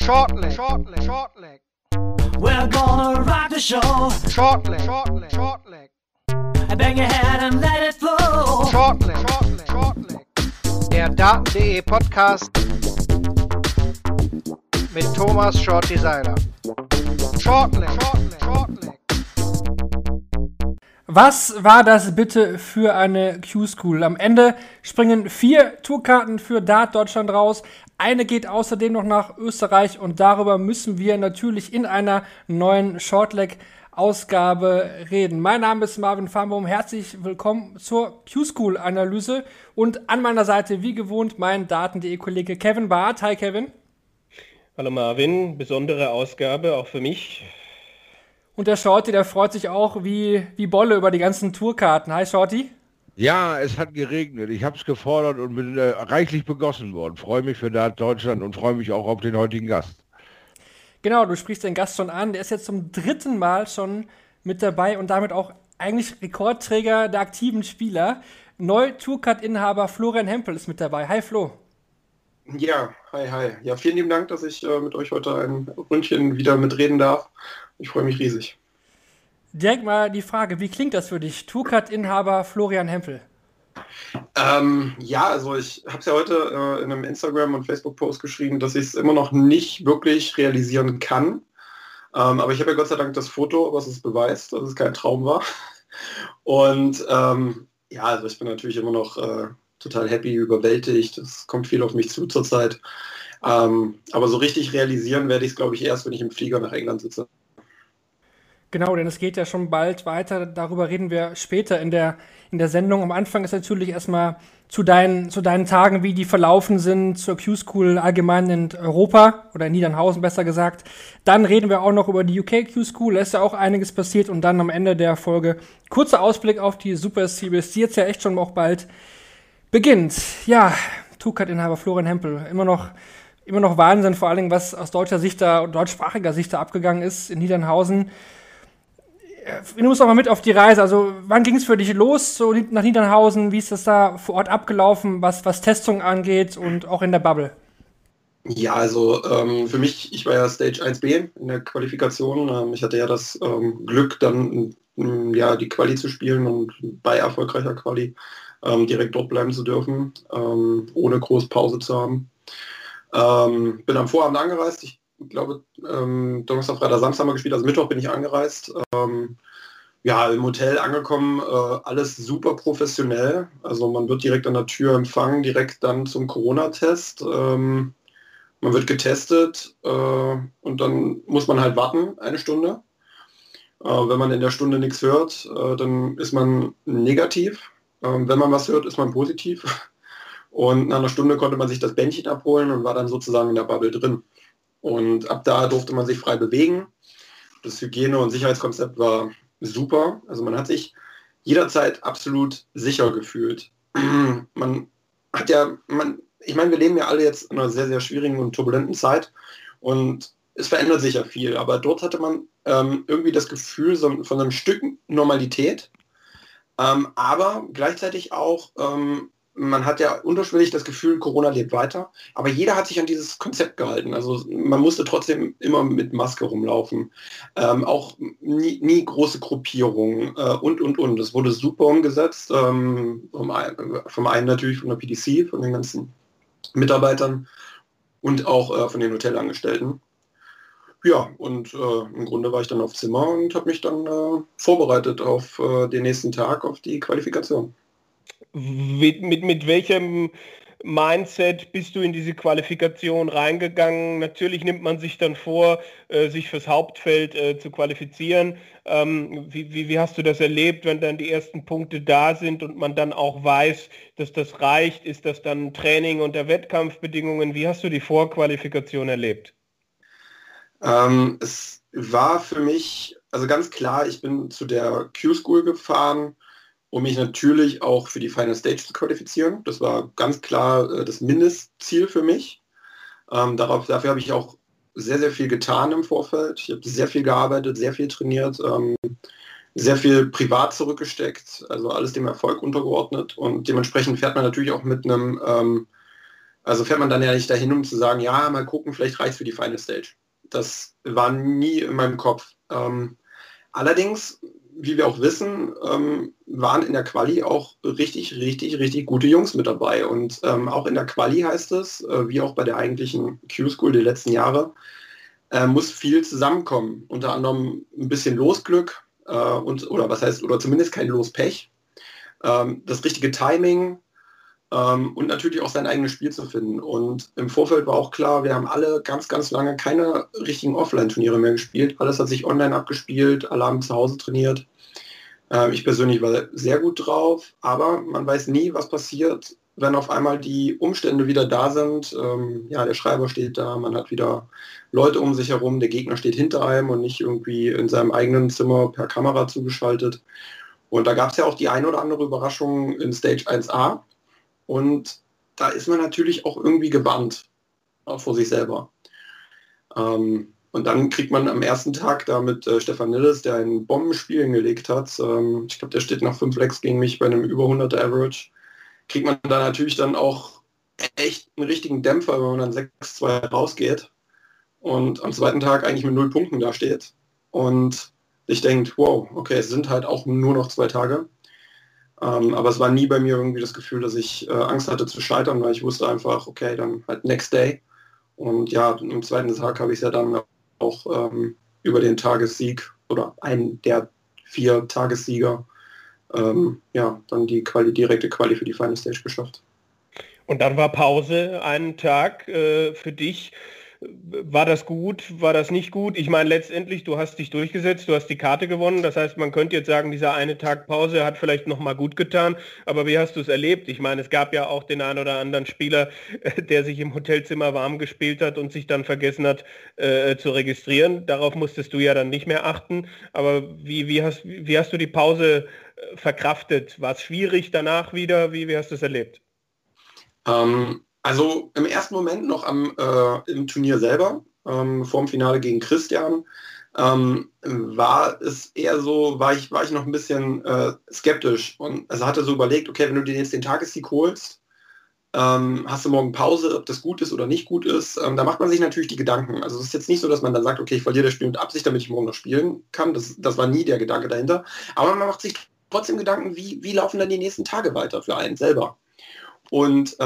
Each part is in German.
Shortleg. We're gonna rock the show. Shortleg. Bang your head and let it flow. Shortleg. Der Daten.de Podcast mit Thomas Shorty Seiler. Shortleg. Was war das bitte für eine Q-School? Am Ende springen 4 Tourkarten für Dart Deutschland raus. Eine geht außerdem noch nach Österreich und darüber müssen wir natürlich in einer neuen Shortleg-Ausgabe reden. Mein Name ist Marvin Farnbaum. Herzlich willkommen zur Q-School-Analyse und an meiner Seite wie gewohnt mein Daten.de-Kollege Kevin Barth. Hi Kevin. Hallo Marvin, besondere Ausgabe auch für mich. Und der Shorty, der freut sich auch wie Bolle über die ganzen Tourkarten. Hi Shorty. Ja, es hat geregnet. Ich habe es gefordert und bin reichlich begossen worden. Freue mich für Dart Deutschland und freue mich auch auf den heutigen Gast. Genau, du sprichst den Gast schon an. Der ist jetzt zum 3. Mal schon mit dabei und damit auch eigentlich Rekordträger der aktiven Spieler. Neu-Tourcard-Inhaber Florian Hempel ist mit dabei. Hi Flo. Ja, hi. Ja, vielen lieben Dank, dass ich mit euch heute ein Ründchen wieder mitreden darf. Ich freue mich riesig. Direkt mal die Frage, wie klingt das für dich? Tourcard-Inhaber Florian Hempel. Ja, also ich habe es ja heute in einem Instagram- und Facebook-Post geschrieben, dass ich es immer noch nicht wirklich realisieren kann. Aber ich habe ja Gott sei Dank das Foto, was es beweist, dass es kein Traum war. Und ja, also ich bin natürlich immer noch total happy, überwältigt. Es kommt viel auf mich zu zurzeit. Aber so richtig realisieren werde ich es, glaube ich, erst, wenn ich im Flieger nach England sitze. Genau, denn es geht ja schon bald weiter. Darüber reden wir später in der Sendung. Am Anfang ist natürlich erstmal zu deinen Tagen, wie die verlaufen sind, zur Q-School allgemein in Europa oder in Niedernhausen besser gesagt. Dann reden wir auch noch über die UK Q-School. Da ist ja auch einiges passiert. Und dann am Ende der Folge kurzer Ausblick auf die Super Series, die jetzt ja echt schon auch bald beginnt. Ja, Tourcard-Inhaber Florian Hempel. Immer noch Wahnsinn, vor allen Dingen, was aus deutschsprachiger Sicht da abgegangen ist in Niedernhausen. Du musst auch mal mit auf die Reise. Also, wann ging es für dich los, so nach Niedernhausen? Wie ist das da vor Ort abgelaufen, was Testung angeht und auch in der Bubble? Ja, also für mich, ich war ja Stage 1B in der Qualifikation. Ich hatte ja das Glück, dann die Quali zu spielen und bei erfolgreicher Quali direkt dort bleiben zu dürfen, ohne groß Pause zu haben. Bin am Vorabend angereist. Ich glaube, Donnerstag, Freitag, Samstag haben wir gespielt, also Mittwoch bin ich angereist. Im Hotel angekommen, alles super professionell. Also man wird direkt an der Tür empfangen, direkt dann zum Corona-Test. Man wird getestet und dann muss man halt warten, eine Stunde. Wenn man in der Stunde nichts hört, dann ist man negativ. Wenn man was hört, ist man positiv. Und nach einer Stunde konnte man sich das Bändchen abholen und war dann sozusagen in der Bubble drin. Und ab da durfte man sich frei bewegen. Das Hygiene- und Sicherheitskonzept war super. Also man hat sich jederzeit absolut sicher gefühlt. Wir leben ja alle jetzt in einer sehr, sehr schwierigen und turbulenten Zeit und es verändert sich ja viel. Aber dort hatte man irgendwie das Gefühl von einem Stück Normalität, aber gleichzeitig auch man hat ja unterschwellig das Gefühl, Corona lebt weiter, aber jeder hat sich an dieses Konzept gehalten. Also man musste trotzdem immer mit Maske rumlaufen, auch nie große Gruppierungen und. Das wurde super umgesetzt, vom einen natürlich von der PDC, von den ganzen Mitarbeitern und auch von den Hotelangestellten. Ja, und im Grunde war ich dann auf Zimmer und habe mich dann vorbereitet auf den nächsten Tag, auf die Qualifikation. Mit welchem Mindset bist du in diese Qualifikation reingegangen? Natürlich nimmt man sich dann vor, sich fürs Hauptfeld zu qualifizieren. Wie hast du das erlebt, wenn dann die ersten Punkte da sind und man dann auch weiß, dass das reicht? Ist das dann Training unter Wettkampfbedingungen? Wie hast du die Vorqualifikation erlebt? Es war für mich, also ganz klar, ich bin zu der Q-School gefahren, um mich natürlich auch für die Final Stage zu qualifizieren. Das war ganz klar das Mindestziel für mich. Dafür habe ich auch sehr, sehr viel getan im Vorfeld. Ich habe sehr viel gearbeitet, sehr viel trainiert, sehr viel privat zurückgesteckt, also alles dem Erfolg untergeordnet. Und dementsprechend fährt man natürlich auch mit einem Also fährt man dann ja nicht dahin, um zu sagen, ja, mal gucken, vielleicht reicht es für die Final Stage. Das war nie in meinem Kopf. Allerdings, wie wir auch wissen, waren in der Quali auch richtig gute Jungs mit dabei. Und auch in der Quali heißt es, wie auch bei der eigentlichen Q-School der letzten Jahre, muss viel zusammenkommen. Unter anderem ein bisschen Losglück oder zumindest kein Lospech. Das richtige Timing und natürlich auch sein eigenes Spiel zu finden. Und im Vorfeld war auch klar, wir haben alle ganz lange keine richtigen Offline-Turniere mehr gespielt. Alles hat sich online abgespielt, alle haben zu Hause trainiert. Ich persönlich war sehr gut drauf, aber man weiß nie, was passiert, wenn auf einmal die Umstände wieder da sind. Der Schreiber steht da, man hat wieder Leute um sich herum, der Gegner steht hinter einem und nicht irgendwie in seinem eigenen Zimmer per Kamera zugeschaltet. Und da gab es ja auch die eine oder andere Überraschung in Stage 1a. Und da ist man natürlich auch irgendwie gebannt, auch vor sich selber. Und dann kriegt man am ersten Tag da mit Stefan Nilles, der ein Bombenspiel hingelegt hat. Ich glaube, der steht nach 5 Legs gegen mich bei einem über 100er Average. Kriegt man da natürlich dann auch echt einen richtigen Dämpfer, wenn man dann 6-2 rausgeht und am zweiten Tag eigentlich mit 0 Punkten da steht. Und ich denke, wow, okay, es sind halt auch nur noch 2 Tage. Aber es war nie bei mir irgendwie das Gefühl, dass ich Angst hatte zu scheitern, weil ich wusste einfach, okay, dann halt next day. Und ja, am zweiten Tag habe ich es ja dann auch über den Tagessieg oder einen der 4 Tagessieger dann die direkte Quali für die Final Stage geschafft. Und dann war Pause, einen Tag für dich. War das gut? War das nicht gut? Ich meine, letztendlich, du hast dich durchgesetzt, du hast die Karte gewonnen. Das heißt, man könnte jetzt sagen, dieser eine Tag Pause hat vielleicht nochmal gut getan. Aber wie hast du es erlebt? Ich meine, es gab ja auch den einen oder anderen Spieler, der sich im Hotelzimmer warm gespielt hat und sich dann vergessen hat zu registrieren. Darauf musstest du ja dann nicht mehr achten. Aber wie hast du die Pause verkraftet? War es schwierig danach wieder? Wie hast du es erlebt? Also im ersten Moment noch im Turnier selber, vorm Finale gegen Christian, war es eher so, war ich noch ein bisschen skeptisch und also hatte so überlegt, okay, wenn du dir jetzt den Tagessieg holst, hast du morgen Pause, ob das gut ist oder nicht gut ist, da macht man sich natürlich die Gedanken. Also es ist jetzt nicht so, dass man dann sagt, okay, ich verliere das Spiel mit Absicht, damit ich morgen noch spielen kann. Das war nie der Gedanke dahinter. Aber man macht sich trotzdem Gedanken, wie laufen dann die nächsten Tage weiter für einen selber. Und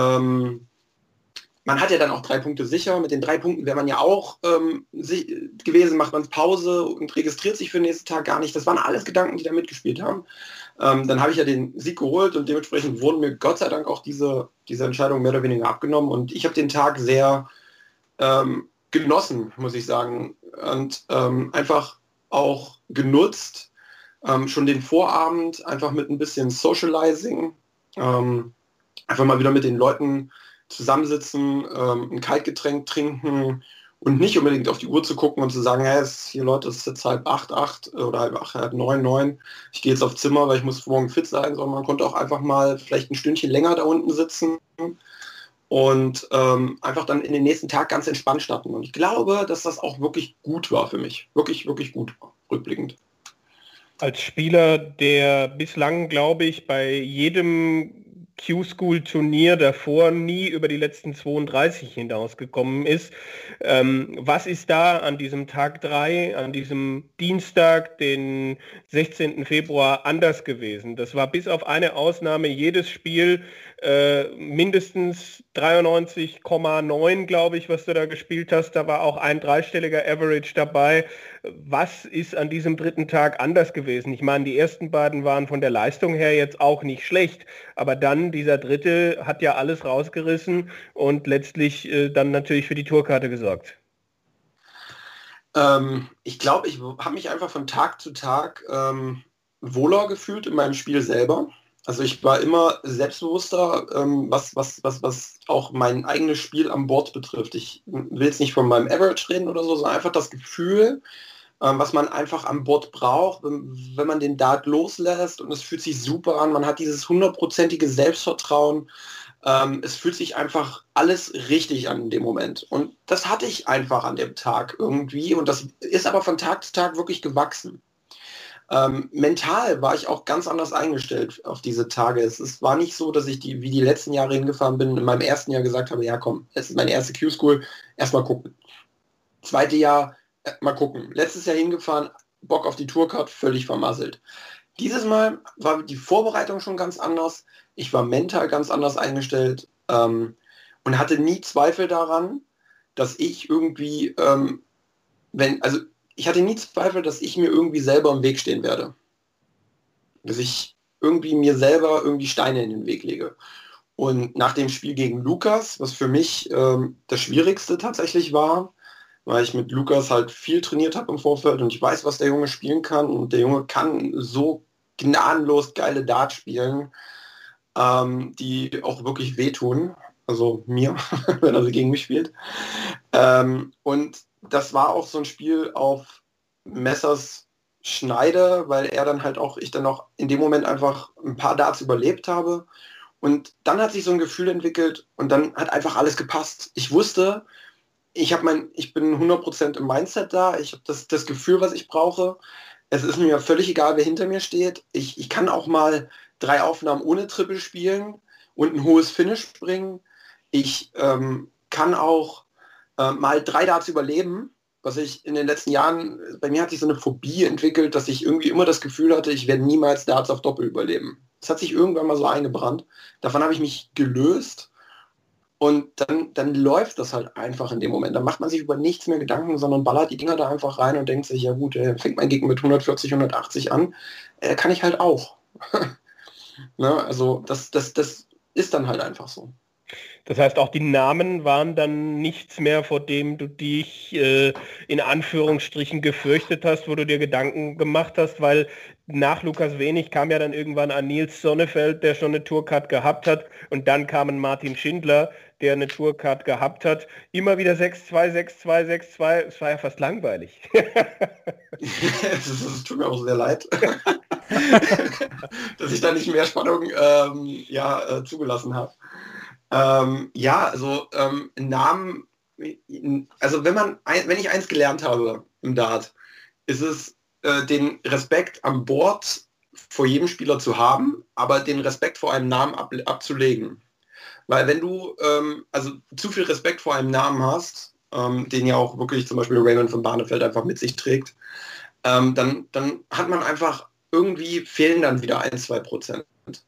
man hat ja dann auch 3 Punkte sicher. Mit den 3 Punkten wäre man ja auch gewesen, macht man Pause und registriert sich für den nächsten Tag gar nicht. Das waren alles Gedanken, die da mitgespielt haben. Dann habe ich ja den Sieg geholt und dementsprechend wurden mir Gott sei Dank auch diese Entscheidung mehr oder weniger abgenommen. Und ich habe den Tag sehr genossen, muss ich sagen. Und einfach auch genutzt. Schon den Vorabend einfach mit ein bisschen Socializing. Einfach mal wieder mit den Leuten zusammensitzen, ein Kaltgetränk trinken und nicht unbedingt auf die Uhr zu gucken und zu sagen, hey, hier Leute, es ist jetzt 7:30 oder 7:30, 9. Ich gehe jetzt auf Zimmer, weil ich muss morgen fit sein, sondern man konnte auch einfach mal vielleicht ein Stündchen länger da unten sitzen und einfach dann in den nächsten Tag ganz entspannt starten. Und ich glaube, dass das auch wirklich gut war für mich. Wirklich gut, rückblickend. Als Spieler, der bislang, glaube ich, bei jedem Q-School-Turnier davor nie über die letzten 32 hinausgekommen ist. Was ist da an diesem Tag 3, an diesem Dienstag, den 16. Februar, anders gewesen? Das war bis auf eine Ausnahme jedes Spiel mindestens 93,9, glaube ich, was du da gespielt hast. Da war auch ein 3-stelliger Average dabei. Was ist an diesem 3. Tag anders gewesen? Ich meine, die ersten beiden waren von der Leistung her jetzt auch nicht schlecht, aber dann dieser 3. hat ja alles rausgerissen und letztlich dann natürlich für die Tourkarte gesorgt. Ich glaube, ich habe mich einfach von Tag zu Tag wohler gefühlt in meinem Spiel selber. Also ich war immer selbstbewusster, was auch mein eigenes Spiel am Board betrifft. Ich will jetzt nicht von meinem Average reden oder so, sondern einfach das Gefühl, was man einfach am Board braucht, wenn man den Dart loslässt und es fühlt sich super an. Man hat dieses 100%ige Selbstvertrauen. Es fühlt sich einfach alles richtig an in dem Moment. Und das hatte ich einfach an dem Tag irgendwie und das ist aber von Tag zu Tag wirklich gewachsen. Mental war ich auch ganz anders eingestellt auf diese Tage. War nicht so, dass ich wie die letzten Jahre hingefahren bin, in meinem ersten Jahr gesagt habe, ja komm, es ist meine erste Q-School, erstmal gucken. Zweite Jahr, mal gucken. Letztes Jahr hingefahren, Bock auf die Tourcard, völlig vermasselt. Dieses Mal war die Vorbereitung schon ganz anders. Ich war mental ganz anders eingestellt und hatte nie Zweifel daran, dass ich irgendwie, ich hatte nie Zweifel, dass ich mir irgendwie selber im Weg stehen werde. Dass ich irgendwie mir selber irgendwie Steine in den Weg lege. Und nach dem Spiel gegen Lukas, was für mich das Schwierigste tatsächlich war, weil ich mit Lukas halt viel trainiert habe im Vorfeld und ich weiß, was der Junge spielen kann und der Junge kann so gnadenlos geile Dart spielen, die auch wirklich wehtun. Also mir, wenn er sie gegen mich spielt. Und das war auch so ein Spiel auf Messers Schneide, weil ich dann auch in dem Moment einfach ein paar Darts überlebt habe. Und dann hat sich so ein Gefühl entwickelt und dann hat einfach alles gepasst. Ich wusste, ich bin 100% im Mindset da, ich habe das Gefühl, was ich brauche. Es ist mir völlig egal, wer hinter mir steht. Ich kann auch mal 3 Aufnahmen ohne Triple spielen und ein hohes Finish bringen. Ich kann auch mal 3 Darts überleben, was ich in den letzten Jahren, bei mir hat sich so eine Phobie entwickelt, dass ich irgendwie immer das Gefühl hatte, ich werde niemals Darts auf Doppel überleben. Das hat sich irgendwann mal so eingebrannt. Davon habe ich mich gelöst und dann läuft das halt einfach in dem Moment. Dann macht man sich über nichts mehr Gedanken, sondern ballert die Dinger da einfach rein und denkt sich, ja gut, fängt mein Gegner mit 140, 180 an, kann ich halt auch. Ne? Also das ist dann halt einfach so. Das heißt, auch die Namen waren dann nichts mehr, vor dem du dich in Anführungsstrichen gefürchtet hast, wo du dir Gedanken gemacht hast, weil nach Lukas Wenig kam ja dann irgendwann an Nils Sonnefeld, der schon eine Tourcard gehabt hat, und dann kam ein Martin Schindler, der eine Tourcard gehabt hat. Immer wieder 6-2, 6-2, 6-2. Es war ja fast langweilig. Es tut mir auch sehr leid, dass ich da nicht mehr Spannung zugelassen habe. Namen, also wenn ich eins gelernt habe im Dart, ist es den Respekt am Board vor jedem Spieler zu haben, aber den Respekt vor einem Namen abzulegen. Weil wenn du zu viel Respekt vor einem Namen hast, den ja auch wirklich zum Beispiel Raymond von Barneveld einfach mit sich trägt, dann hat man einfach, irgendwie fehlen dann wieder 1-2%.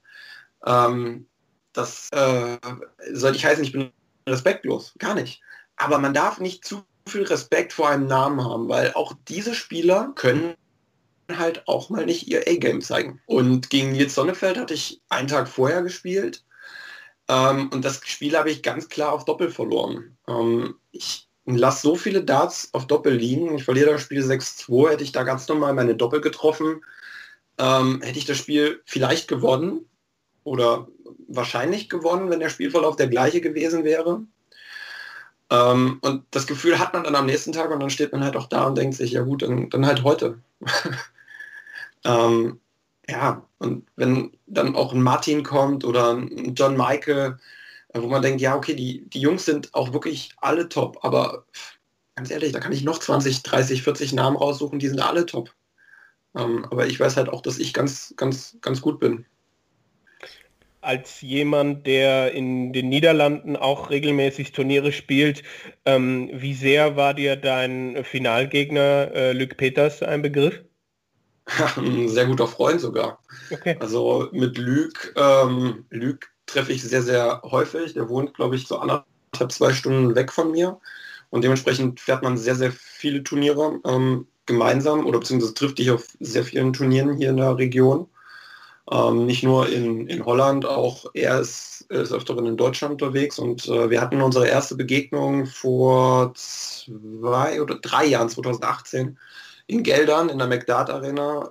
Das soll nicht heißen, ich bin respektlos, gar nicht. Aber man darf nicht zu viel Respekt vor einem Namen haben, weil auch diese Spieler können halt auch mal nicht ihr A-Game zeigen. Und gegen Nils Sonnefeld hatte ich einen Tag vorher gespielt und das Spiel habe ich ganz klar auf Doppel verloren. Ich lasse so viele Darts auf Doppel liegen, ich verliere das Spiel 6-2, hätte ich da ganz normal meine Doppel getroffen, hätte ich das Spiel vielleicht gewonnen oder wahrscheinlich gewonnen, wenn der Spielverlauf der gleiche gewesen wäre. Und das Gefühl hat man dann am nächsten Tag und dann steht man halt auch da und denkt sich, ja gut, dann halt heute. Und wenn dann auch ein Martin kommt oder ein John Michael, wo man denkt, ja okay, die Jungs sind auch wirklich alle top, aber ganz ehrlich, da kann ich noch 20, 30, 40 Namen raussuchen, die sind alle top. Aber ich weiß halt auch, dass ich ganz, ganz, ganz gut bin. Als jemand, der in den Niederlanden auch regelmäßig Turniere spielt, wie sehr war dir dein Finalgegner Luc Peters ein Begriff? Ein sehr guter Freund sogar. Okay. Also mit Luc treffe ich sehr, sehr häufig. Der wohnt, glaube ich, so 1,5-2 Stunden weg von mir. Und dementsprechend fährt man sehr, sehr viele Turniere gemeinsam oder beziehungsweise trifft dich auf sehr vielen Turnieren hier in der Region. Nicht nur in Holland, auch er ist öfteren in Deutschland unterwegs und wir hatten unsere erste Begegnung vor 2 oder 3 Jahren, 2018, in Geldern, in der McDart Arena,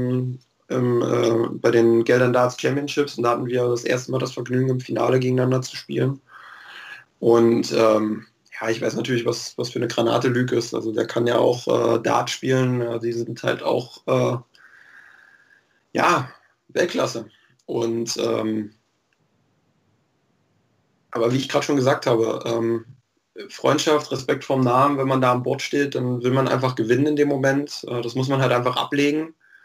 bei den Geldern Darts Championships, und da hatten wir das erste Mal das Vergnügen, im Finale gegeneinander zu spielen. Und ich weiß natürlich, was für eine Granate Luc ist, also der kann ja auch Dart spielen, die sind halt auch Weltklasse. Und aber wie ich gerade schon gesagt habe, Freundschaft, Respekt vorm Namen, wenn man da an Bord steht, dann will man einfach gewinnen in dem Moment. Das muss man halt einfach ablegen.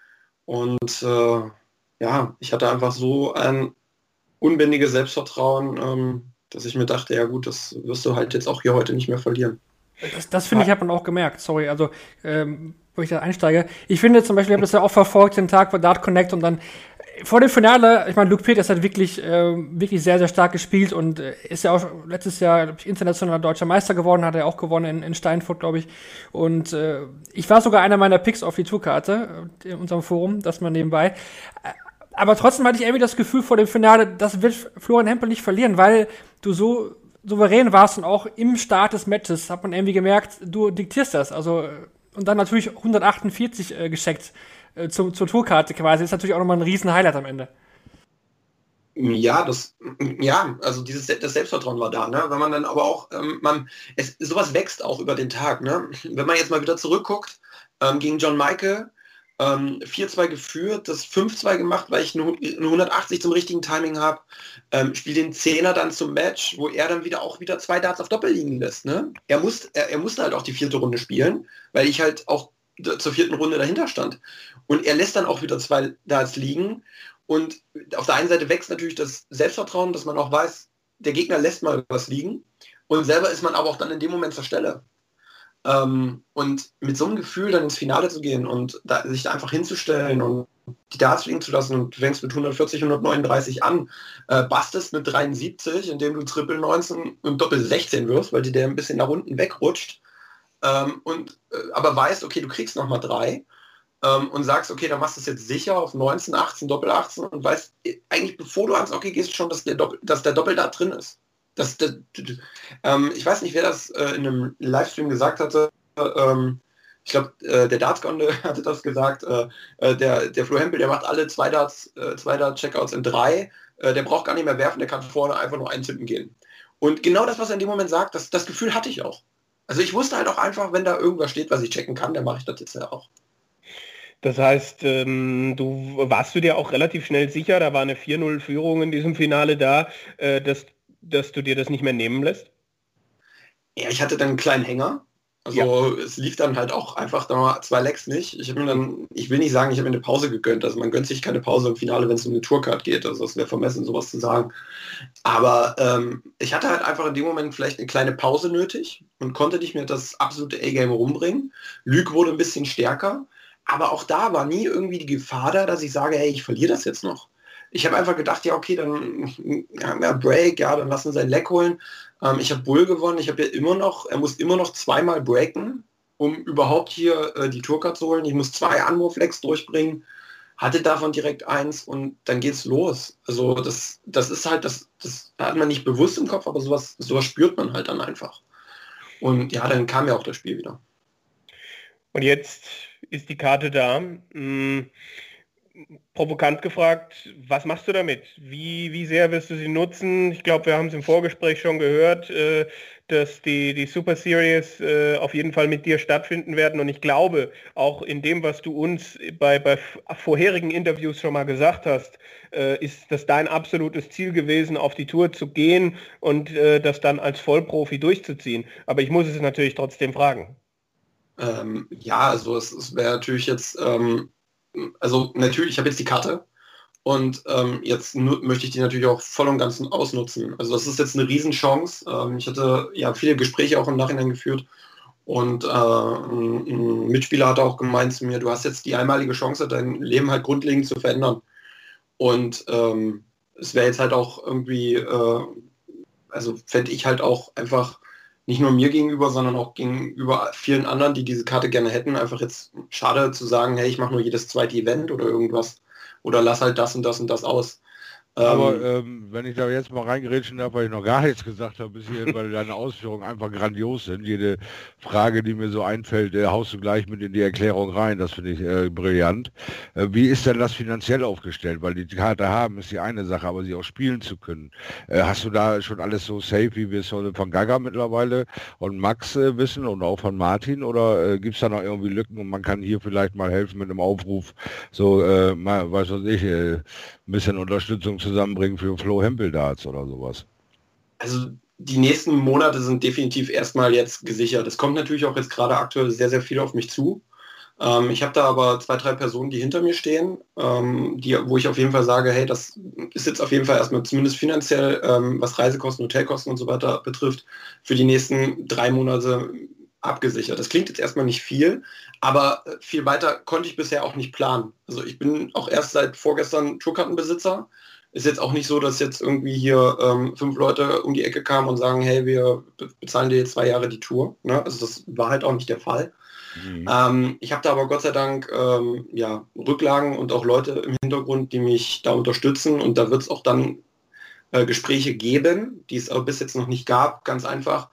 Und ja, ich hatte einfach so ein unbändiges Selbstvertrauen, dass ich mir dachte, ja gut, das wirst du halt jetzt auch hier heute nicht mehr verlieren. Das finde ich, hat man auch gemerkt, sorry, also wo ich da einsteige. Ich finde zum Beispiel, ich habe das ja auch verfolgt, den Tag bei Dart Connect und dann vor dem Finale, ich meine, Luke Peters hat wirklich sehr, sehr stark gespielt und ist ja auch letztes Jahr, glaub ich, internationaler deutscher Meister geworden, hat er auch gewonnen in Steinfurt, glaube ich. Und ich war sogar einer meiner Picks auf die Tourkarte in unserem Forum, das mal nebenbei. Aber trotzdem hatte ich irgendwie das Gefühl vor dem Finale, das wird Florian Hempel nicht verlieren, weil du so souverän warst und auch im Start des Matches hat man irgendwie gemerkt, du diktierst das. Also und dann natürlich 148 gescheckt zur Tourkarte quasi. Ist natürlich auch nochmal ein riesen Highlight am Ende. Ja, also das Selbstvertrauen war da, ne? Wenn man dann aber auch, sowas wächst auch über den Tag, ne? Wenn man jetzt mal wieder zurückguckt, gegen John Michael, 4-2 geführt, das 5-2 gemacht, weil ich eine 180 zum richtigen Timing habe, spiel den 10er dann zum Match, wo er dann wieder 2 Darts auf Doppel liegen lässt, ne? Er musste halt auch die 4. Runde spielen, weil ich halt auch zur 4. Runde dahinter stand. Und er lässt dann auch wieder 2 Darts liegen. Und auf der einen Seite wächst natürlich das Selbstvertrauen, dass man auch weiß, der Gegner lässt mal was liegen. Und selber ist man aber auch dann in dem Moment zur Stelle. Und mit so einem Gefühl dann ins Finale zu gehen und sich da einfach hinzustellen und die Darts fliegen zu lassen und du fängst mit 140, 139 an, bastest mit 73, indem du Triple 19 und Doppel 16 wirfst, weil dir der ein bisschen nach unten wegrutscht. Aber weißt, okay, du kriegst nochmal 3 und sagst, okay, dann machst du es jetzt sicher auf 19, 18, Doppel 18 und weißt eigentlich, bevor du ans Hockey gehst, schon, dass der Doppel da drin ist. Ich weiß nicht, wer das in einem Livestream gesagt hatte. Ich glaube, der Darts-Gonde hatte das gesagt. Der Flo Hempel, der macht alle 2 Dart-Checkouts in 3. Der braucht gar nicht mehr werfen, der kann vorne einfach nur eintippen gehen. Und genau das, was er in dem Moment sagt, das Gefühl hatte ich auch. Also ich wusste halt auch einfach, wenn da irgendwas steht, was ich checken kann, dann mache ich das jetzt ja auch. Das heißt, warst du dir auch relativ schnell sicher, da war eine 4-0-Führung in diesem Finale da, dass du dir das nicht mehr nehmen lässt? Ja, ich hatte dann einen kleinen Hänger. Also Es lief dann halt auch einfach da 2 Legs nicht. Ich will nicht sagen, ich habe mir eine Pause gegönnt. Also man gönnt sich keine Pause im Finale, wenn es um eine Tourcard geht. Also es wäre vermessen, sowas zu sagen. Aber ich hatte halt einfach in dem Moment vielleicht eine kleine Pause nötig und konnte nicht mehr das absolute A-Game rumbringen. Lüg wurde ein bisschen stärker. Aber auch da war nie irgendwie die Gefahr da, dass ich sage, hey, ich verliere das jetzt noch. Ich habe einfach gedacht, ja okay, dann Break, ja, dann lassen sie ein Leck holen. Ich habe Bull gewonnen, er muss immer noch 2-mal breaken, um überhaupt hier die Tourcard zu holen. Ich muss 2 Unmove-Legs durchbringen, hatte davon direkt 1 und dann geht's los. Also das ist halt, das hat man nicht bewusst im Kopf, aber sowas spürt man halt dann einfach. Und ja, dann kam ja auch das Spiel wieder. Und jetzt ist die Karte da. Provokant gefragt, was machst du damit? Wie sehr wirst du sie nutzen? Ich glaube, wir haben es im Vorgespräch schon gehört, dass die Super Series auf jeden Fall mit dir stattfinden werden. Und ich glaube, auch in dem, was du uns bei vorherigen Interviews schon mal gesagt hast, ist das dein absolutes Ziel gewesen, auf die Tour zu gehen und das dann als Vollprofi durchzuziehen. Aber ich muss es natürlich trotzdem fragen. Ja, also es wäre natürlich jetzt... Also natürlich, ich habe jetzt die Karte und jetzt möchte ich die natürlich auch voll und ganz ausnutzen. Also das ist jetzt eine Riesenchance. Ich hatte ja viele Gespräche auch im Nachhinein geführt und ein Mitspieler hat auch gemeint zu mir, du hast jetzt die einmalige Chance, dein Leben halt grundlegend zu verändern. Und es wäre jetzt halt auch irgendwie, also fände ich halt auch einfach nicht nur mir gegenüber, sondern auch gegenüber vielen anderen, die diese Karte gerne hätten, einfach jetzt schade zu sagen, hey, ich mache nur jedes zweite Event oder irgendwas oder lass halt das und das und das aus. Aber wenn ich da jetzt mal reingerätschen darf, weil ich noch gar nichts gesagt habe bis hierhin, weil deine Ausführungen einfach grandios sind. Jede Frage, die mir so einfällt, haust du gleich mit in die Erklärung rein. Das finde ich brillant. Wie ist denn das finanziell aufgestellt? Weil die Karte haben ist die eine Sache, aber sie auch spielen zu können. Hast du da schon alles so safe, wie wir es von Gaga mittlerweile und Max wissen und auch von Martin? Oder gibt es da noch irgendwie Lücken und man kann hier vielleicht mal helfen mit einem Aufruf, so, mal, weiß was ich, ein bisschen Unterstützung zusammenbringen für Flo Hempel Darts oder sowas? Also die nächsten Monate sind definitiv erstmal jetzt gesichert. Es kommt natürlich auch jetzt gerade aktuell sehr, sehr viel auf mich zu. Ich habe da aber 2, 3 Personen, die hinter mir stehen, wo ich auf jeden Fall sage, hey, das ist jetzt auf jeden Fall erstmal zumindest finanziell, was Reisekosten, Hotelkosten und so weiter betrifft, für die nächsten 3 Monate abgesichert. Das klingt jetzt erstmal nicht viel, aber viel weiter konnte ich bisher auch nicht planen. Also ich bin auch erst seit vorgestern Tourkartenbesitzer. Ist jetzt auch nicht so, dass jetzt irgendwie hier 5 Leute um die Ecke kamen und sagen, hey, wir bezahlen dir jetzt 2 Jahre die Tour. Ne? Also das war halt auch nicht der Fall. Ich habe da aber Gott sei Dank Rücklagen und auch Leute im Hintergrund, die mich da unterstützen, und da wird es auch dann Gespräche geben, die es aber bis jetzt noch nicht gab, ganz einfach.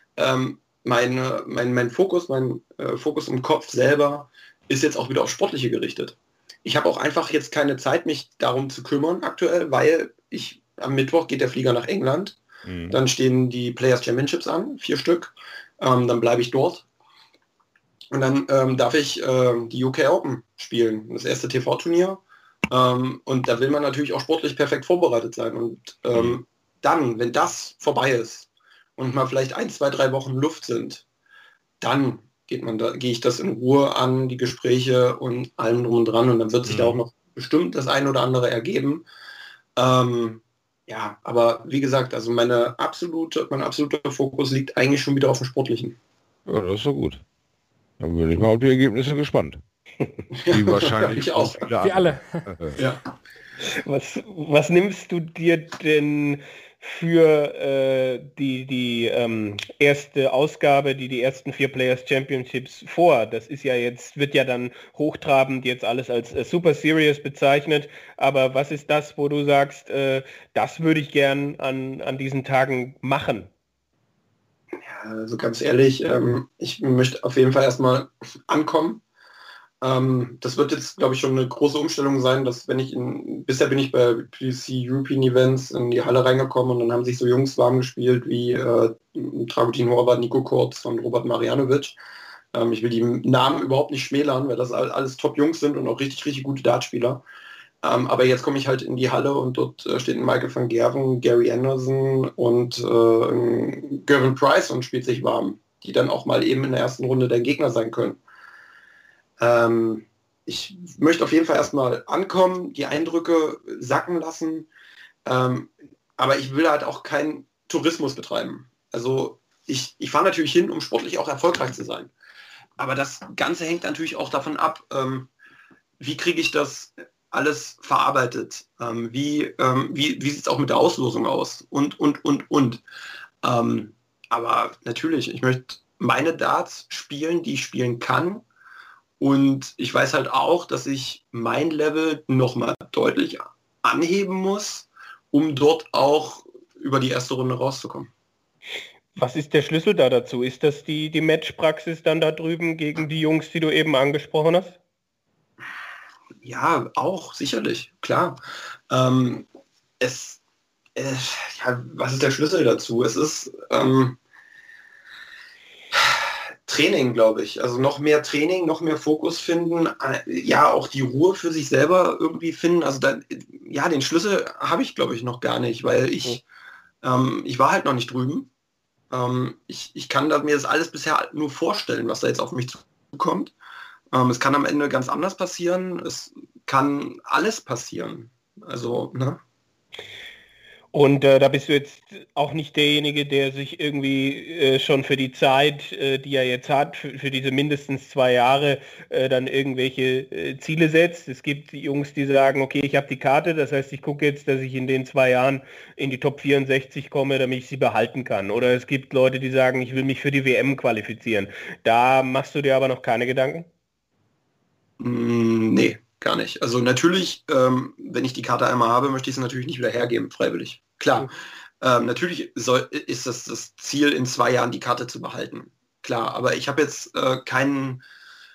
Mein Fokus im Kopf selber ist jetzt auch wieder auf Sportliche gerichtet. Ich habe auch einfach jetzt keine Zeit, mich darum zu kümmern aktuell, weil am Mittwoch geht der Flieger nach England, dann stehen die Players Championships an, 4 Stück, dann bleibe ich dort. Und dann darf ich die UK Open spielen, das erste TV-Turnier. Und da will man natürlich auch sportlich perfekt vorbereitet sein. Und dann, wenn das vorbei ist und mal vielleicht 1, 2, 3 Wochen Luft sind, dann gehe ich das in Ruhe an, die Gespräche und allem drum und dran. Und dann wird sich da auch noch bestimmt das ein oder andere ergeben. Aber wie gesagt, also mein absoluter Fokus liegt eigentlich schon wieder auf dem Sportlichen. Ja, das ist so gut. Dann bin ich mal auf die Ergebnisse gespannt. Die wahrscheinlich ich auch. Wir alle. Ja. Was nimmst du dir denn für die erste Ausgabe, die ersten 4 Players Championships vor? Das ist ja jetzt, wird ja dann hochtrabend jetzt alles als Super Series bezeichnet, aber was ist das, wo du sagst, das würde ich gern an diesen Tagen machen? Also ganz ehrlich, ich möchte auf jeden Fall erstmal ankommen. Das wird jetzt, glaube ich, schon eine große Umstellung sein, dass bisher bin ich bei PDC European Events in die Halle reingekommen und dann haben sich so Jungs warm gespielt wie Dragutin Horvath, Nico Kurz und Robert Marjanovic. Ich will die Namen überhaupt nicht schmälern, weil das alles Top-Jungs sind und auch richtig, richtig gute Dartspieler. Aber jetzt komme ich halt in die Halle und dort steht ein Michael van Gerven, Gary Anderson und Gervin Price und spielt sich warm, die dann auch mal eben in der ersten Runde der Gegner sein können. Ich möchte auf jeden Fall erstmal ankommen, die Eindrücke sacken lassen, aber ich will halt auch keinen Tourismus betreiben. Also ich fahre natürlich hin, um sportlich auch erfolgreich zu sein. Aber das Ganze hängt natürlich auch davon ab, wie kriege ich das alles verarbeitet, wie sieht es auch mit der Auslosung aus und. Aber natürlich, ich möchte meine Darts spielen, die ich spielen kann. Und ich weiß halt auch, dass ich mein Level nochmal deutlich anheben muss, um dort auch über die erste Runde rauszukommen. Was ist der Schlüssel da dazu? Ist das die Matchpraxis dann da drüben gegen die Jungs, die du eben angesprochen hast? Ja, auch, sicherlich, klar. Was ist der Schlüssel dazu? Es ist Training, glaube ich. Also noch mehr Training, noch mehr Fokus finden, auch die Ruhe für sich selber irgendwie finden. Also den Schlüssel habe ich, glaube ich, noch gar nicht, weil ich war halt noch nicht drüben. Ich kann mir das alles bisher nur vorstellen, was da jetzt auf mich zukommt. Es kann am Ende ganz anders passieren. Es kann alles passieren. Also, ne? Und da bist du jetzt auch nicht derjenige, der sich irgendwie schon für die Zeit, die er jetzt hat, für diese mindestens 2 Jahre, dann irgendwelche Ziele setzt. Es gibt Jungs, die sagen, okay, ich habe die Karte, das heißt, ich gucke jetzt, dass ich in den 2 Jahren in die Top 64 komme, damit ich sie behalten kann. Oder es gibt Leute, die sagen, ich will mich für die WM qualifizieren. Da machst du dir aber noch keine Gedanken? Nee, gar nicht. Also natürlich, wenn ich die Karte einmal habe, möchte ich sie natürlich nicht wieder hergeben, freiwillig. Klar, natürlich ist das Ziel, in 2 Jahren die Karte zu behalten. Klar, aber ich habe jetzt kein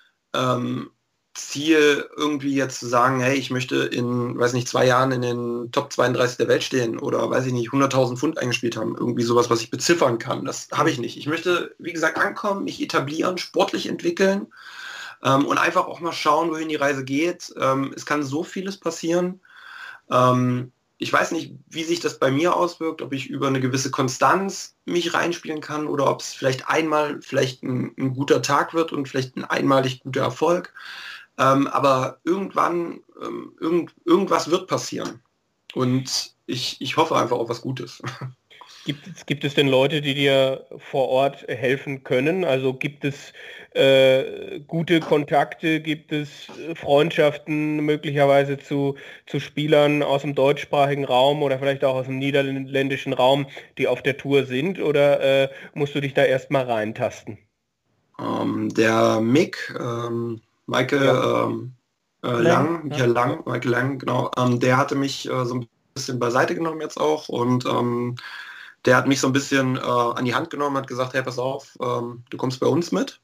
Ziel, irgendwie jetzt zu sagen, hey, ich möchte in, 2 Jahren in den Top 32 der Welt stehen oder, 100.000 Pfund eingespielt haben. Irgendwie sowas, was ich beziffern kann. Das habe ich nicht. Ich möchte, wie gesagt, ankommen, mich etablieren, sportlich entwickeln. Und einfach auch mal schauen, wohin die Reise geht. Es kann so vieles passieren. ich weiß nicht, wie sich das bei mir auswirkt, ob ich über eine gewisse Konstanz mich reinspielen kann oder ob es vielleicht einmal ein guter Tag wird und vielleicht ein einmalig guter Erfolg. Aber irgendwann, irgendwas wird passieren. Und ich hoffe einfach auf was Gutes. Gibt es denn Leute, die dir vor Ort helfen können? Also gibt es gute Kontakte, gibt es Freundschaften möglicherweise zu Spielern aus dem deutschsprachigen Raum oder vielleicht auch aus dem niederländischen Raum, die auf der Tour sind? Oder musst du dich da erstmal reintasten? Der Mick, Michael Ja. Michael Lang, Michael Lang, genau, der hatte mich so ein bisschen beiseite genommen jetzt auch und der hat mich so ein bisschen an die Hand genommen, hat gesagt, hey, pass auf, du kommst bei uns mit.